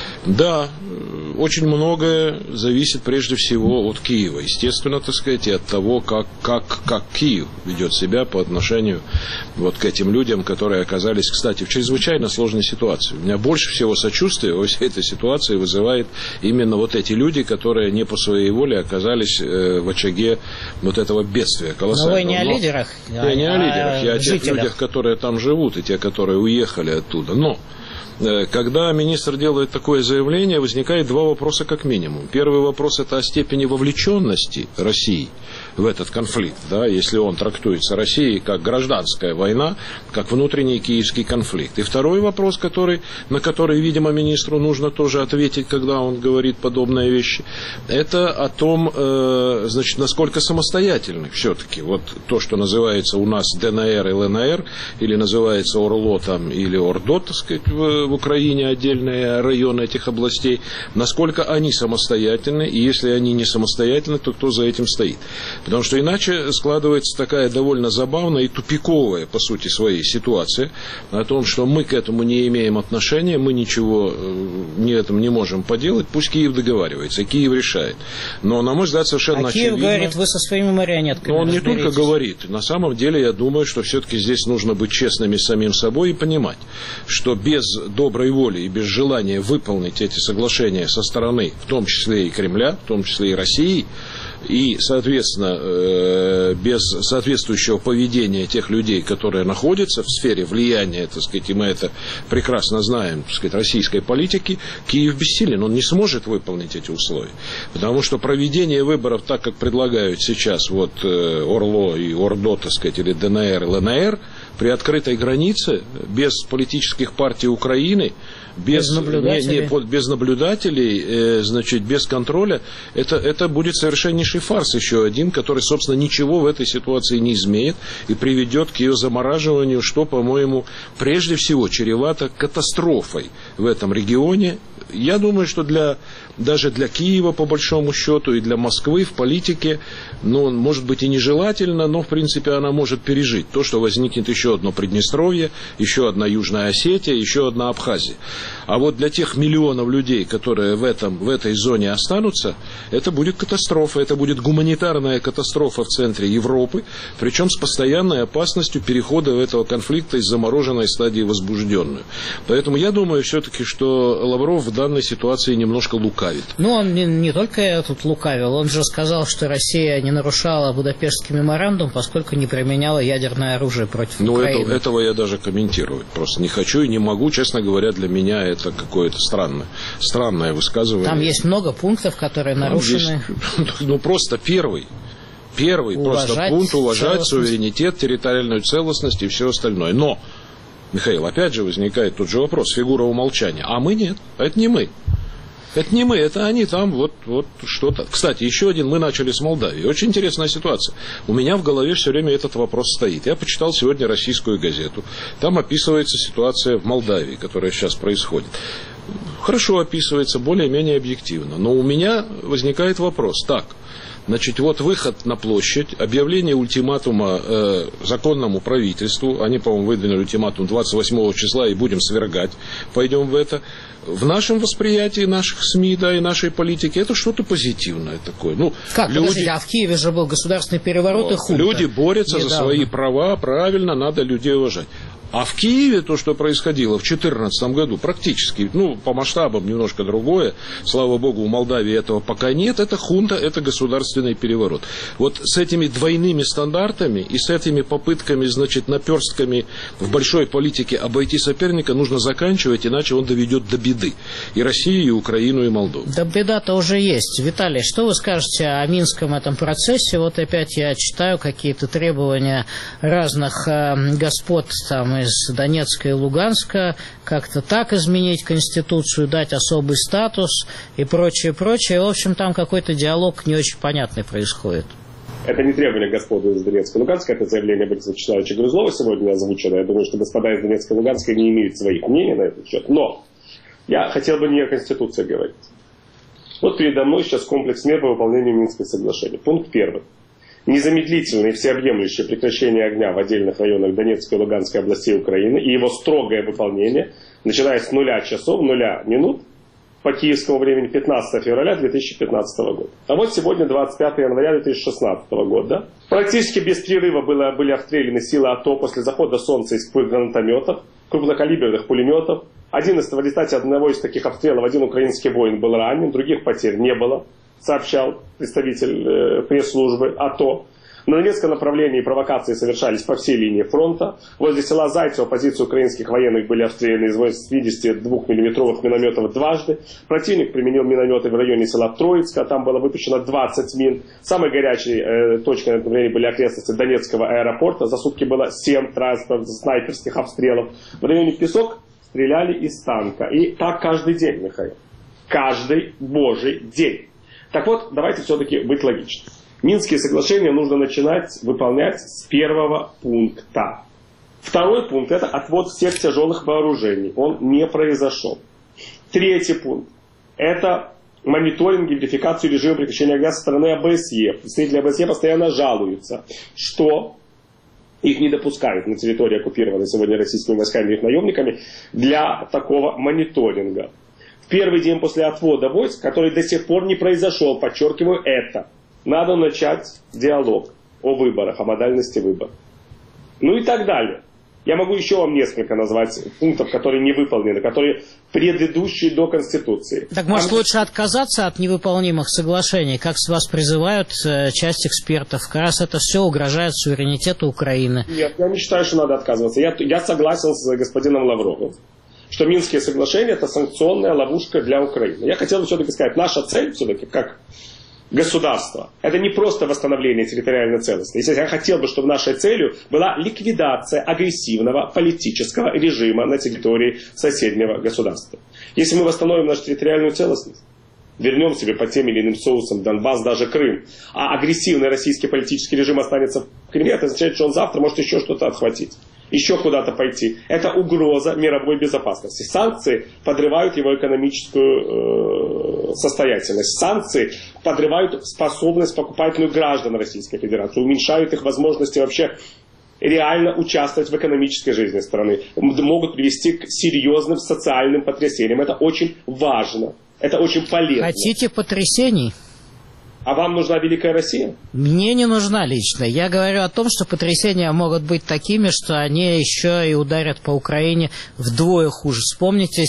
Да, очень многое зависит прежде всего от Киева, естественно, так сказать, и от того, как, как, как Киев ведет себя по отношению вот к этим людям, которые оказались, кстати, в чрезвычайно сложной ситуации. У меня больше всего сочувствия во всей этой ситуации вызывает именно вот эти люди, которые не по своей воле оказались в очаге вот этого бедствия колоссального. Но вы не о лидерах, я а не о лидерах, я о тех жителях. людях, которые там живут, и те, которые уехали оттуда. Но когда министр делает такое заявление, возникает два вопроса как минимум. Первый вопрос – это о степени вовлеченности России в этот конфликт, да, если он трактуется Россией как гражданская война, как внутренний киевский конфликт. И второй вопрос, который, на который, видимо, министру нужно тоже ответить, когда он говорит подобные вещи, это о том, э, значит, насколько самостоятельны все-таки вот то, что называется у нас ДНР и ЛНР, или называется ОРЛО там, или ОРДО, так сказать, в, в Украине отдельные районы этих областей, насколько они самостоятельны, и если они не самостоятельны, то кто за этим стоит. Потому что иначе складывается такая довольно забавная и тупиковая, по сути своей, ситуация о том, что мы к этому не имеем отношения, мы ничего не этом не можем поделать, пусть Киев договаривается, Киев решает. Но, на мой взгляд, совершенно а очевидно... Киев говорит, вы со своими марионетками Но он не разберитесь. только говорит. На самом деле, я думаю, что все-таки здесь нужно быть честными с самим собой и понимать, что без доброй воли и без желания выполнить эти соглашения со стороны, в том числе и Кремля, в том числе и России, и, соответственно, без соответствующего поведения тех людей, которые находятся в сфере влияния, так сказать, и мы это прекрасно знаем, так сказать, российской политики, Киев бессилен, он не сможет выполнить эти условия. Потому что проведение выборов, так как предлагают сейчас вот ОРЛО и ОРДО, так сказать, или ДНР, ЛНР, при открытой границе, без политических партий Украины, без, без наблюдателей, не, не, без, наблюдателей э, значит, без контроля, это, это будет совершеннейший фарс еще один, который, собственно, ничего в этой ситуации не изменит и приведет к ее замораживанию, что, по-моему, прежде всего чревато катастрофой в этом регионе. Я думаю, что для, даже для Киева, по большому счету, и для Москвы в политике, ну, может быть и нежелательно, но, в принципе, она может пережить то, что возникнет еще одно Приднестровье, еще одна Южная Осетия, еще одна Абхазия. А вот для тех миллионов людей, которые в, этом, в этой зоне останутся, это будет катастрофа, это будет гуманитарная катастрофа в центре Европы, причем с постоянной опасностью перехода этого конфликта из замороженной стадии в возбужденную. Поэтому я думаю все-таки, что Лавров в данной ситуации немножко лукавит. Ну, он не, не только тут лукавил, он же сказал, что Россия не нарушала Будапештский меморандум, поскольку не применяла ядерное оружие против ну, Украины. Ну, это, этого я даже комментировать просто не хочу и не могу. Честно говоря, для меня это какое-то странное, странное высказывание. Там есть много пунктов, которые Там нарушены. Есть, ну, просто первый. Первый уважать просто пункт – уважать суверенитет, территориальную целостность и все остальное. Но, Михаил, опять же возникает тот же вопрос, фигура умолчания. А мы нет, это не мы. Это не мы, это они там вот, вот что-то. Кстати, еще один, мы начали с Молдавии. Очень интересная ситуация. У меня в голове все время этот вопрос стоит. Я почитал сегодня российскую газету. Там описывается ситуация в Молдавии, которая сейчас происходит. Хорошо описывается, более-менее объективно. Но у меня возникает вопрос. Так, значит, вот выход на площадь, объявление ультиматума э, законному правительству. Они, по-моему, выдвинули ультиматум двадцать восьмого числа и будем свергать. Пойдем в это. В нашем восприятии наших СМИ, да, и нашей политики это что-то позитивное такое. Ну, как, люди, подождите, а в Киеве же был государственный переворот вот, и хунта. Люди борются недавно. за свои права, правильно, надо людей уважать. А в Киеве то, что происходило в две тысячи четырнадцатом году, практически, ну, по масштабам немножко другое, слава богу, у Молдавии этого пока нет, это хунта, это государственный переворот. Вот с этими двойными стандартами и с этими попытками, значит, наперстками в большой политике обойти соперника нужно заканчивать, иначе он доведет до беды. И Россию, и Украину, и Молдову. Да беда-то уже есть. Виталий, что вы скажете о минском этом процессе? Вот опять я читаю какие-то требования разных э, господ там из Донецка и Луганска, как-то так изменить Конституцию, дать особый статус и прочее, прочее. В общем, там какой-то диалог не очень понятный происходит. Это не требование господа из Донецка и Луганска, это заявление Бориса Вячеславовича Грызлова сегодня озвучено. Я думаю, что господа из Донецка и Луганска не имеют своих мнений на этот счет. Но я хотел бы не о Конституции говорить. Вот передо мной сейчас комплекс мер по выполнению Минских соглашений. Пункт первый. Незамедлительное и всеобъемлющее прекращение огня в отдельных районах Донецкой и Луганской областей Украины и его строгое выполнение, начиная с нуля часов, нуля минут, по киевскому времени пятнадцатого февраля две тысячи пятнадцатого года. А вот сегодня двадцать пятого января две тысячи шестнадцатого года. Практически без перерыва было, были обстреляны силы АТО после захода солнца из гранатометов, крупнокалиберных пулеметов. одиннадцатого в результате одного из таких обстрелов один украинский воин был ранен, других потерь не было, сообщал представитель э, пресс-службы АТО. На Донецком направлении провокации совершались по всей линии фронта. Возле села Зайцево позиции украинских военных были обстреляны из восьмидесятидвухмиллиметровых минометов дважды. Противник применил минометы в районе села Троицка. Там было выпущено двадцать мин. Самой горячей э, точкой на этом времени были окрестности Донецкого аэропорта. За сутки было семь транспортных снайперских обстрелов. В районе Песок стреляли из танка. И так каждый день, Михаил. Каждый божий день. Так вот, давайте все-таки быть логичным. Минские соглашения нужно начинать выполнять с первого пункта. Второй пункт – это отвод всех тяжелых вооружений. Он не произошел. Третий пункт – это мониторинг и верификацию режима прекращения огня со стороны ОБСЕ. Представители ОБСЕ постоянно жалуются, что их не допускают на территории, оккупированной сегодня российскими войсками и их наемниками, для такого мониторинга. В первый день после отвода войск, который до сих пор не произошел, подчеркиваю это, надо начать диалог о выборах, о модальности выборов. Ну и так далее. Я могу еще вам несколько назвать пунктов, которые не выполнены, которые предыдущие до Конституции. Так может а... лучше отказаться от невыполнимых соглашений, как вас призывают часть экспертов? Как раз это все угрожает суверенитету Украины. Нет, я не считаю, что надо отказываться. Я, я согласен с господином Лавровым, что Минские соглашения – это санкционная ловушка для Украины. Я хотел бы все-таки сказать, наша цель все-таки, как государства. Это не просто восстановление территориальной целостности. Если я хотел бы, чтобы нашей целью была ликвидация агрессивного политического режима на территории соседнего государства. Если мы восстановим нашу территориальную целостность, вернем себе по тем или иным соусам Донбасс, даже Крым, а агрессивный российский политический режим останется в Кремле, это означает, что он завтра может еще что-то отхватить, еще куда-то пойти. Это угроза мировой безопасности. Санкции подрывают его экономическую э, состоятельность. Санкции подрывают способность покупательную граждан Российской Федерации, уменьшают их возможности вообще реально участвовать в экономической жизни страны, могут привести к серьезным социальным потрясениям. Это очень важно. Это очень полезно. Хотите потрясений? А вам нужна Великая Россия? Мне не нужна лично. Я говорю о том, что потрясения могут быть такими, что они еще и ударят по Украине вдвое хуже. Вспомните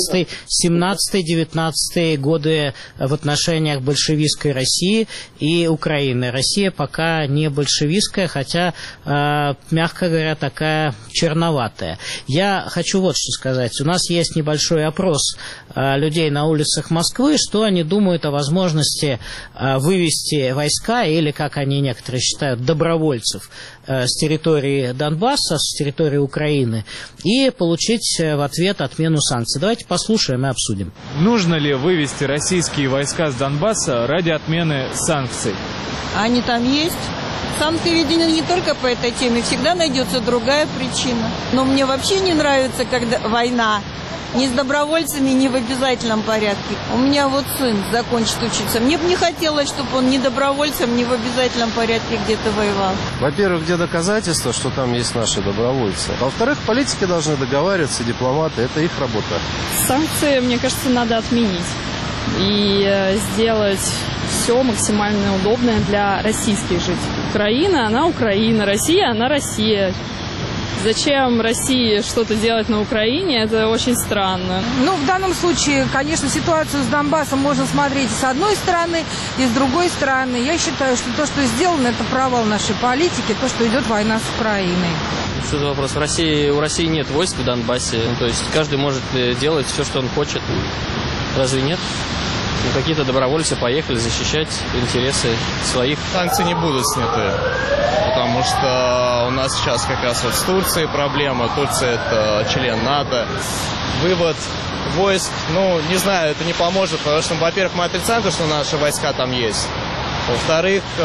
семнадцатый-девятнадцатый годы в отношениях большевистской России и Украины. Россия пока не большевистская, хотя, э, мягко говоря, такая черноватая. Я хочу вот что сказать. У нас есть небольшой опрос э, людей на улицах Москвы, что они думают о возможности э, вывести войска, или, как они некоторые считают, добровольцев э, с территории Донбасса, с территории Украины, и получить в ответ отмену санкций. Давайте послушаем и обсудим. Нужно ли вывести российские войска с Донбасса ради отмены санкций? Они там есть. Санкции введены не только по этой теме, всегда найдется другая причина. Но мне вообще не нравится, когда война ни с добровольцами, ни в обязательном порядке. У меня вот сын закончит учиться. Мне бы не хотелось, чтобы он ни добровольцем, ни в обязательном порядке где-то воевал. Во-первых, где доказательства, что там есть наши добровольцы? Во-вторых, политики должны договариваться, дипломаты. Это их работа. Санкции, мне кажется, надо отменить. И сделать все максимально удобное для российских жителей. Украина, она Украина. Россия, она Россия. Зачем России что-то делать на Украине, это очень странно. Ну, в данном случае, конечно, ситуацию с Донбассом можно смотреть и с одной стороны, и с другой стороны. Я считаю, что то, что сделано, это провал нашей политики, то, что идет война с Украиной. Что за вопрос? В России, у России нет войск в Донбассе, ну, то есть каждый может делать все, что он хочет. Разве нет? Ну, какие-то добровольцы поехали защищать интересы своих. Санкции не будут сняты, потому что у нас сейчас как раз вот с Турцией проблема. Турция – это член НАТО. Вывод войск, ну, не знаю, это не поможет, потому что, во-первых, мы отрицаем то, что наши войска там есть. Во-вторых, у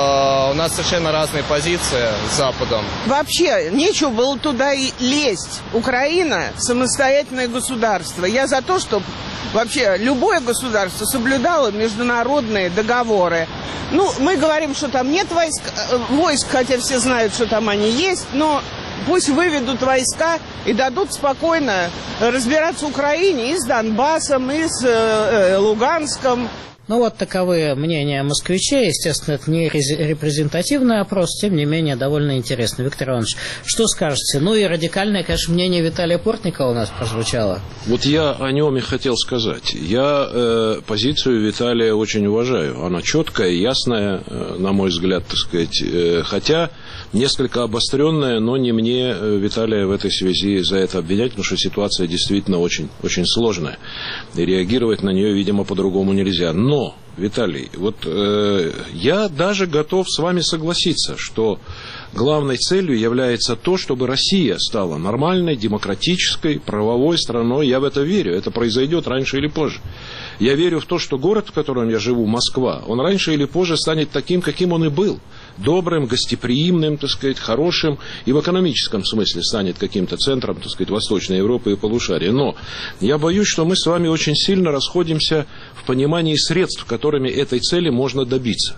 нас совершенно разные позиции с Западом. Вообще, нечего было туда и лезть. Украина – самостоятельное государство. Я за то, чтобы вообще любое государство соблюдало международные договоры. Ну, мы говорим, что там нет войск, войск, хотя все знают, что там они есть, но пусть выведут войска и дадут спокойно разбираться Украине и с Донбассом, и с э, Луганском. Ну вот таковы мнения москвичей. Естественно, это не репрезентативный опрос, тем не менее довольно интересно. Виктор Иванович, что скажете? Ну и радикальное, конечно, мнение Виталия Портникова у нас прозвучало. Вот я о нем и хотел сказать. Я э, позицию Виталия очень уважаю. Она четкая, ясная, э, на мой взгляд, так сказать. Э, хотя несколько обостренная, но не мне э, Виталия в этой связи за это обвинять, потому что ситуация действительно очень, очень сложная. И реагировать на нее, видимо, по-другому нельзя. Но Но, Виталий, вот э, я даже готов с вами согласиться, что главной целью является то, чтобы Россия стала нормальной, демократической, правовой страной. Я в это верю. Это произойдет раньше или позже. Я верю в то, что город, в котором я живу, Москва, он раньше или позже станет таким, каким он и был. Добрым, гостеприимным, так сказать, хорошим, и в экономическом смысле станет каким-то центром, так сказать, Восточной Европы и полушария. Но я боюсь, что мы с вами очень сильно расходимся в понимании средств, которыми этой цели можно добиться.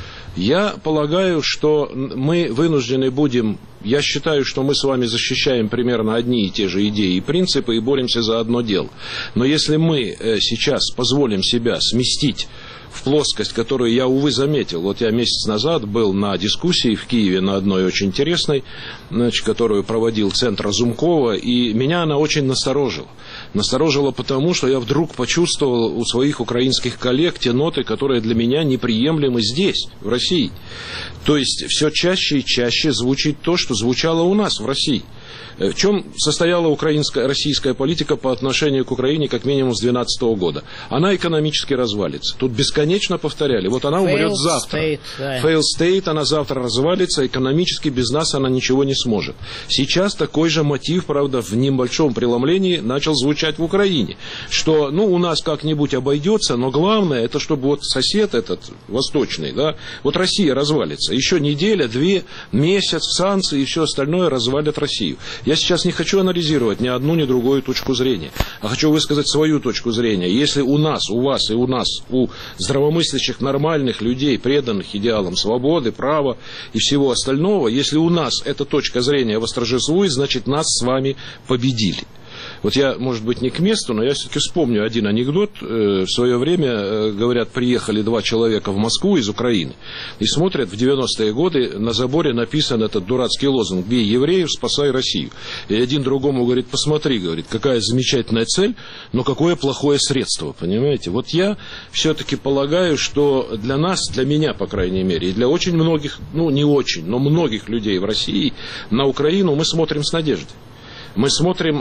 Я полагаю, что мы вынуждены будем, я считаю, что мы с вами защищаем примерно одни и те же идеи и принципы и боремся за одно дело. Но если мы сейчас позволим себя сместить в плоскость, которую я, увы, заметил. Вот я месяц назад был на дискуссии в Киеве на одной очень интересной, значит, которую проводил Центр Разумкова, и меня она очень насторожила. Насторожила потому, что я вдруг почувствовал у своих украинских коллег те ноты, которые для меня неприемлемы здесь, в России. То есть все чаще и чаще звучит то, что звучало у нас в России. В чем состояла украинская, российская политика по отношению к Украине как минимум с две тысячи двенадцатого года? Она экономически развалится. Тут бесконечно повторяли. Вот она умрет Failed завтра. State, да. Failed state, она завтра развалится, экономически без нас она ничего не сможет. Сейчас такой же мотив, правда, в небольшом преломлении начал звучать в Украине. Что, ну, у нас как-нибудь обойдется, но главное, это чтобы вот сосед этот, восточный, да, вот Россия развалится. Еще неделя, две, месяц, санкции и все остальное развалят Россию. Я сейчас не хочу анализировать ни одну, ни другую точку зрения, а хочу высказать свою точку зрения. Если у нас, у вас и у нас, у здравомыслящих, нормальных людей, преданных идеалам свободы, права и всего остального, если у нас эта точка зрения восторжествует, значит, нас с вами победили. Вот я, может быть, не к месту, но я все-таки вспомню один анекдот. В свое время, говорят, приехали два человека в Москву из Украины и смотрят, в девяностые годы на заборе написан этот дурацкий лозунг «Бей евреев, спасай Россию». И один другому говорит: посмотри, говорит, какая замечательная цель, но какое плохое средство, понимаете? Вот я все-таки полагаю, что для нас, для меня, по крайней мере, и для очень многих, ну не очень, но многих людей в России на Украину мы смотрим с надеждой. Мы смотрим,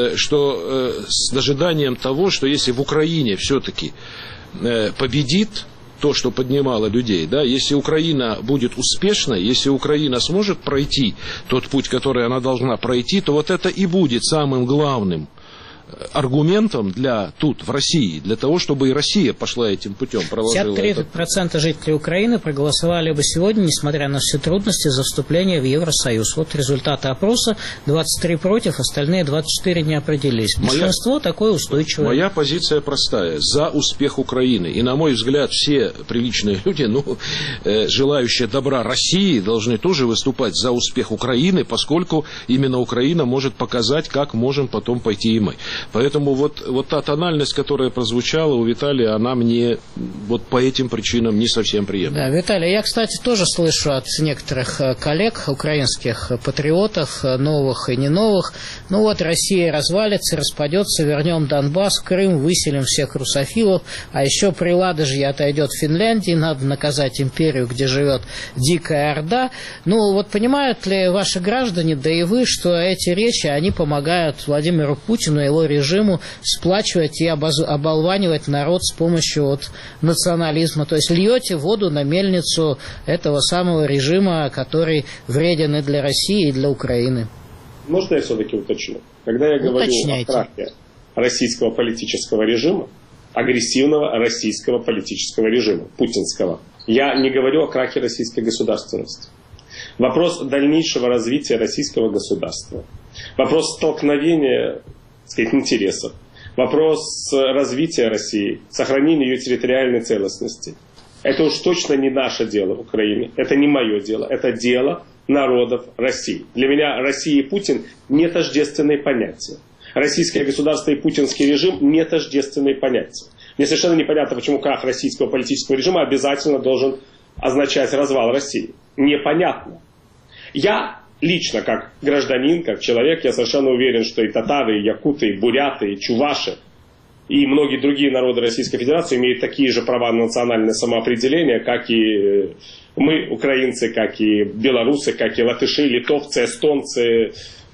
что с ожиданием того, что если в Украине все-таки победит то, что поднимало людей, да, если Украина будет успешной, если Украина сможет пройти тот путь, который она должна пройти, то вот это и будет самым главным аргументом для тут, в России, для того, чтобы и Россия пошла этим путем, проложила пятьдесят три процента жителей Украины проголосовали бы сегодня, несмотря на все трудности, за вступление в Евросоюз. Вот результаты опроса: двадцать три против, остальные двадцать четыре не определились. Большинство моя, такое устойчивое. Моя позиция простая: за успех Украины. И, на мой взгляд, все приличные люди, ну, э, желающие добра России, должны тоже выступать за успех Украины, поскольку именно Украина может показать, как можем потом пойти и мы. Поэтому вот, вот та тональность, которая прозвучала у Виталия, она мне вот по этим причинам не совсем приемлема. Да, Виталий, я, кстати, тоже слышу от некоторых коллег, украинских патриотов, новых и не новых: ну вот Россия развалится, распадется, вернем Донбасс, Крым, выселим всех русофилов, а еще при Ладожье отойдет Финляндии, надо наказать империю, где живет дикая орда. Ну вот понимают ли ваши граждане, да и вы, что эти речи, они помогают Владимиру Путину и его режиму сплачивать и оболванивать народ с помощью вот национализма? То есть льете воду на мельницу этого самого режима, который вреден и для России, и для Украины. Можно я все-таки уточню? Когда я говорю Уточняйте. о крахе российского политического режима, агрессивного российского политического режима, путинского, я не говорю о крахе российской государственности. Вопрос дальнейшего развития российского государства, вопрос столкновения, так сказать, интересов, вопрос развития России, сохранения ее территориальной целостности. Это уж точно не наше дело в Украине, это не мое дело, это дело народов России. Для меня Россия и Путин не тождественные понятия. Российское государство и путинский режим не тождественные понятия. Мне совершенно непонятно, почему крах российского политического режима обязательно должен означать развал России. Непонятно. Я лично, как гражданин, как человек, я совершенно уверен, что и татары, и якуты, и буряты, и чуваши, и многие другие народы Российской Федерации имеют такие же права на национальное самоопределение, как и мы, украинцы, как и белорусы, как и латыши, литовцы, эстонцы,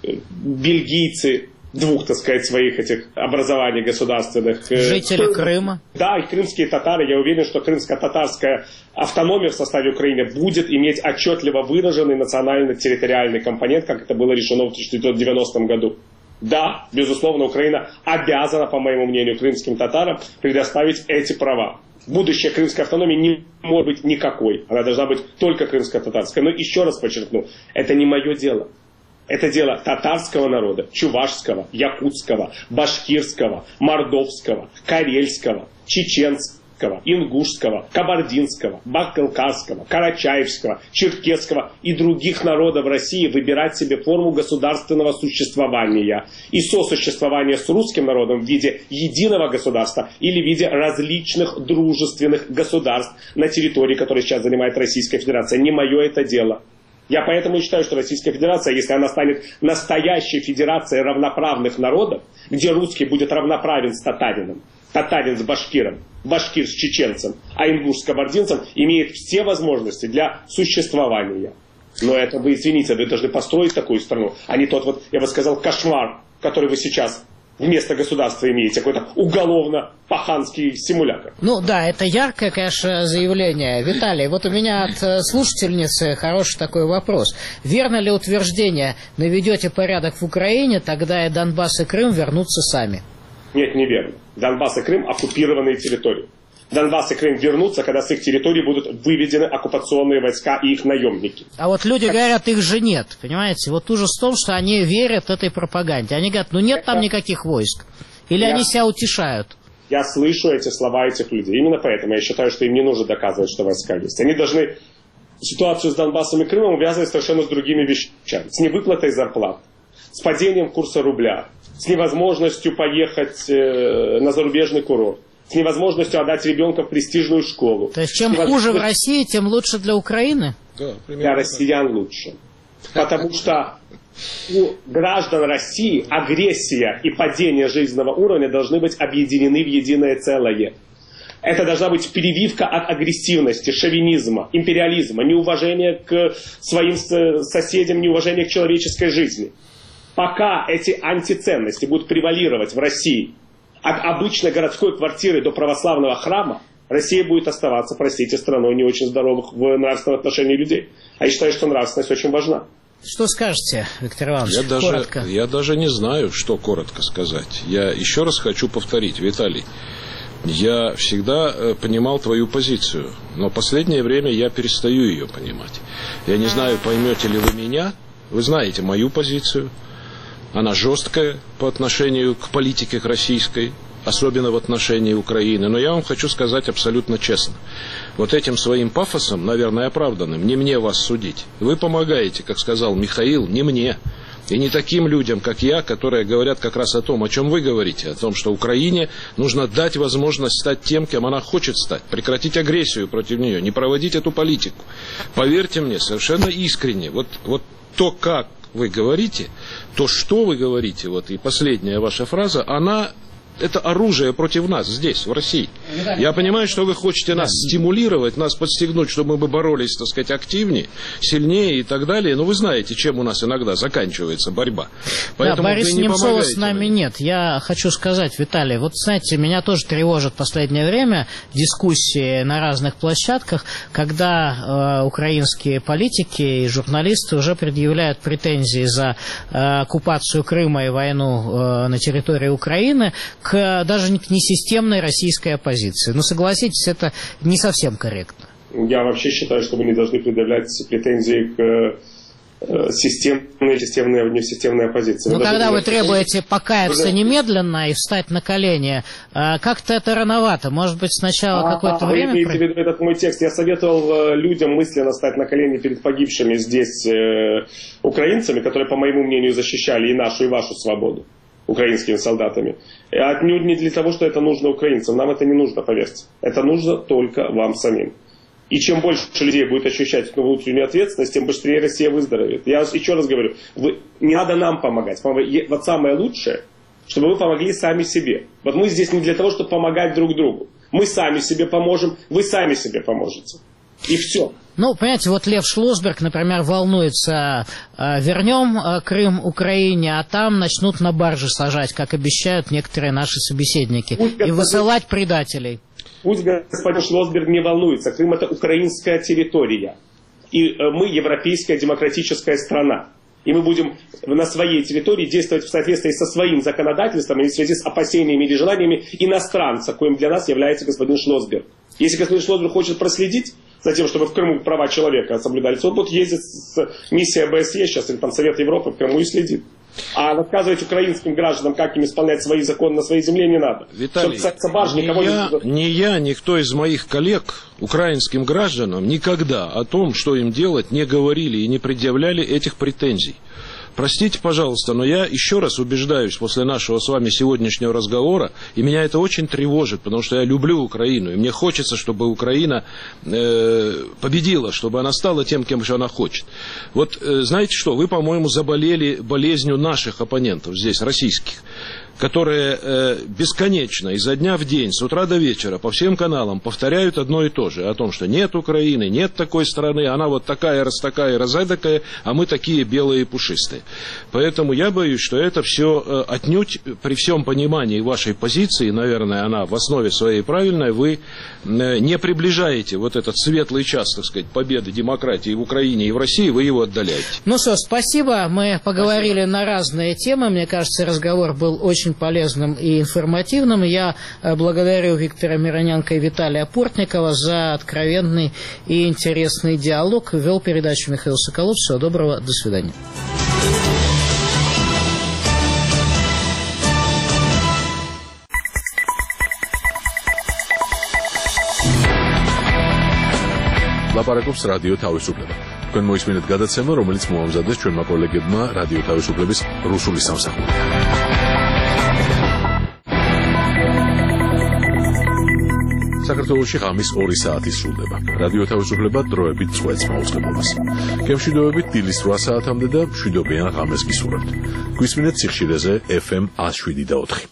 бельгийцы, двух, так сказать, своих этих образований государственных. Жители Крыма. Да, и крымские татары. Я уверен, что крымско-татарская автономия в составе Украины будет иметь отчетливо выраженный национально-территориальный компонент, как это было решено в тысяча девятьсот девяностом году. Да, безусловно, Украина обязана, по моему мнению, крымским татарам предоставить эти права. Будущее крымской автономии не может быть никакой. Она должна быть только крымско-татарская. Но еще раз подчеркну, это не мое дело. Это дело татарского народа, чувашского, якутского, башкирского, мордовского, карельского, чеченского, ингушского, кабардинского, бакалкарского, карачаевского, черкесского и других народов России выбирать себе форму государственного существования и сосуществования с русским народом в виде единого государства или в виде различных дружественных государств на территории, которую сейчас занимает Российская Федерация. Не мое это дело. Я поэтому и считаю, что Российская Федерация, если она станет настоящей федерацией равноправных народов, где русский будет равноправен с татарином, татарин с башкиром, башкир с чеченцем, а ингуш с кабардинцем, имеет все возможности для существования. Но это вы, извините, вы должны построить такую страну, а не тот вот, я бы сказал, кошмар, который вы сейчас вместо государства имеете, какой-то уголовно-паханский симулятор. Ну да, это яркое, конечно, заявление. Виталий, вот у меня от слушательницы хороший такой вопрос. Верно ли утверждение: наведете порядок в Украине, тогда и Донбасс, и Крым вернутся сами? Нет, неверно. Донбасс и Крым – оккупированные территории. Донбасс и Крым вернутся, когда с их территорий будут выведены оккупационные войска и их наемники. А вот люди как... говорят, их же нет, понимаете? Вот ужас в том, что они верят этой пропаганде. Они говорят, ну нет Это... там никаких войск. Или я... они себя утешают. Я слышу эти слова этих людей. Именно поэтому я считаю, что им не нужно доказывать, что войска есть. Они должны ситуацию с Донбассом и Крымом увязывать совершенно с другими вещами. С невыплатой зарплат, с падением курса рубля, с невозможностью поехать э, на зарубежный курорт, с невозможностью отдать ребенка в престижную школу. То есть чем хуже в России, тем лучше для Украины? Да, для россиян лучше. Потому что у граждан России агрессия и падение жизненного уровня должны быть объединены в единое целое. Это должна быть прививка от агрессивности, шовинизма, империализма, неуважения к своим соседям, неуважения к человеческой жизни. Пока эти антиценности будут превалировать в России от обычной городской квартиры до православного храма, Россия будет оставаться, простите, страной не очень здоровых в нравственном отношении людей. А я считаю, что нравственность очень важна. Что скажете, Виктор Иванович, я даже, коротко? Я даже не знаю, что коротко сказать. Я еще раз хочу повторить, Виталий. Я всегда понимал твою позицию, но в последнее время я перестаю ее понимать. Я не знаю, поймете ли вы меня. Вы знаете мою позицию. Она жесткая по отношению к политике к российской, особенно в отношении Украины. Но я вам хочу сказать абсолютно честно. Вот этим своим пафосом, наверное, оправданным, не мне вас судить. Вы помогаете, как сказал Михаил, не мне. И не таким людям, как я, которые говорят как раз о том, о чем вы говорите. О том, что Украине нужно дать возможность стать тем, кем она хочет стать. Прекратить агрессию против нее, не проводить эту политику. Поверьте мне, совершенно искренне. Вот, вот то, как вы говорите, то, что вы говорите, вот и последняя ваша фраза, она, это оружие против нас здесь, в России. Я понимаю, что вы хотите нас стимулировать, нас подстегнуть, чтобы мы боролись, так сказать, активнее, сильнее и так далее, но вы знаете, чем у нас иногда заканчивается борьба. Поэтому да, Борис вы не Немцова с нами мне. Нет. Я хочу сказать, Виталий, вот знаете, меня тоже тревожит в последнее время дискуссии на разных площадках, когда э, украинские политики и журналисты уже предъявляют претензии за э, оккупацию Крыма и войну э, на территории Украины к даже к несистемной российской оппозиции. Но согласитесь, это не совсем корректно. Я вообще считаю, что мы не должны предъявлять претензии к системной, системной, несистемной оппозиции. Но вы когда вы требуете покаяться вы... немедленно и встать на колени, как-то это рановато. Может быть, сначала а, какое-то а, время... Вы имеете в виду этот мой текст? Я советовал людям мысленно стать на колени перед погибшими здесь э, украинцами, которые, по моему мнению, защищали и нашу, и вашу свободу, украинскими солдатами. И отнюдь не для того, что это нужно украинцам. Нам это не нужно, поверьте. Это нужно только вам самим. И чем больше людей будет ощущать эту внутреннюю ответственность, тем быстрее Россия выздоровеет. Я еще раз говорю, вы, не надо нам помогать. Вот самое лучшее, чтобы вы помогли сами себе. Вот мы здесь не для того, чтобы помогать друг другу. Мы сами себе поможем, вы сами себе поможете. И все. Ну, понимаете, вот Лев Шлосберг, например, волнуется, вернем Крым Украине, а там начнут на баржи сажать, как обещают некоторые наши собеседники, Пусть и высылать предателей. Пусть господин Шлосберг не волнуется. Крым – это украинская территория. И мы европейская демократическая страна. И мы будем на своей территории действовать в соответствии со своим законодательством и в связи с опасениями или желаниями иностранца, коим для нас является господин Шлосберг. Если господин Шлосберг хочет проследить за тем, чтобы в Крыму права человека соблюдались, он будет ездить с миссией ОБСЕ сейчас, или там Совет Европы в Крыму и следит. А рассказывать украинским гражданам, как им исполнять свои законы на своей земле, не надо. Виталий, барж, ни, я, не... ни я, никто из моих коллег украинским гражданам никогда о том, что им делать, не говорили и не предъявляли этих претензий. Простите, пожалуйста, но я еще раз убеждаюсь после нашего с вами сегодняшнего разговора, и меня это очень тревожит, потому что я люблю Украину, и мне хочется, чтобы Украина э, победила, чтобы она стала тем, кем же она хочет. Вот э, знаете что, вы, по-моему, заболели болезнью наших оппонентов здесь, российских, которые э, бесконечно, изо дня в день, с утра до вечера, по всем каналам повторяют одно и то же, о том, что нет Украины, нет такой страны, она вот такая, раз такая, раз эдакая, а мы такие белые и пушистые. Поэтому я боюсь, что это все э, отнюдь, при всем понимании вашей позиции, наверное, она в основе своей правильная, вы э, не приближаете вот этот светлый час, так сказать, победы демократии в Украине и в России, вы его отдаляете. Ну что, спасибо. Мы поговорили спасибо. на разные темы. Мне кажется, разговор был очень полезным и информативным. Я благодарю Виктора Мироненко и Виталия Портникова за откровенный и интересный диалог. Вел передачу Михаил Соколов. Всего доброго. До свидания. ლაპარაკობს რადიო თავისუფლება. თქვენ მოისმინეთ გადაცემა, რომელიც მოამზადეს ჩვენმა კოლეგებმა რადიო თავისუფლების რუსული სამსახური. საქართველოში ღამის ორი საათი სრულდება. რადიო თავისუფლება დროებით წვეთს მაუწყებლობას. გემშვიდობებით დილის რვა საათამდე და მშვიდობიან ღამეს გისურვებთ. გვისმინეთ სიხშირეზე ეფ ემ one oh seven და four.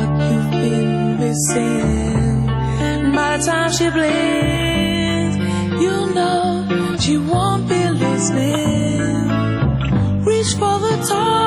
By the time she blinks, you know she won't be listening. Reach for the top.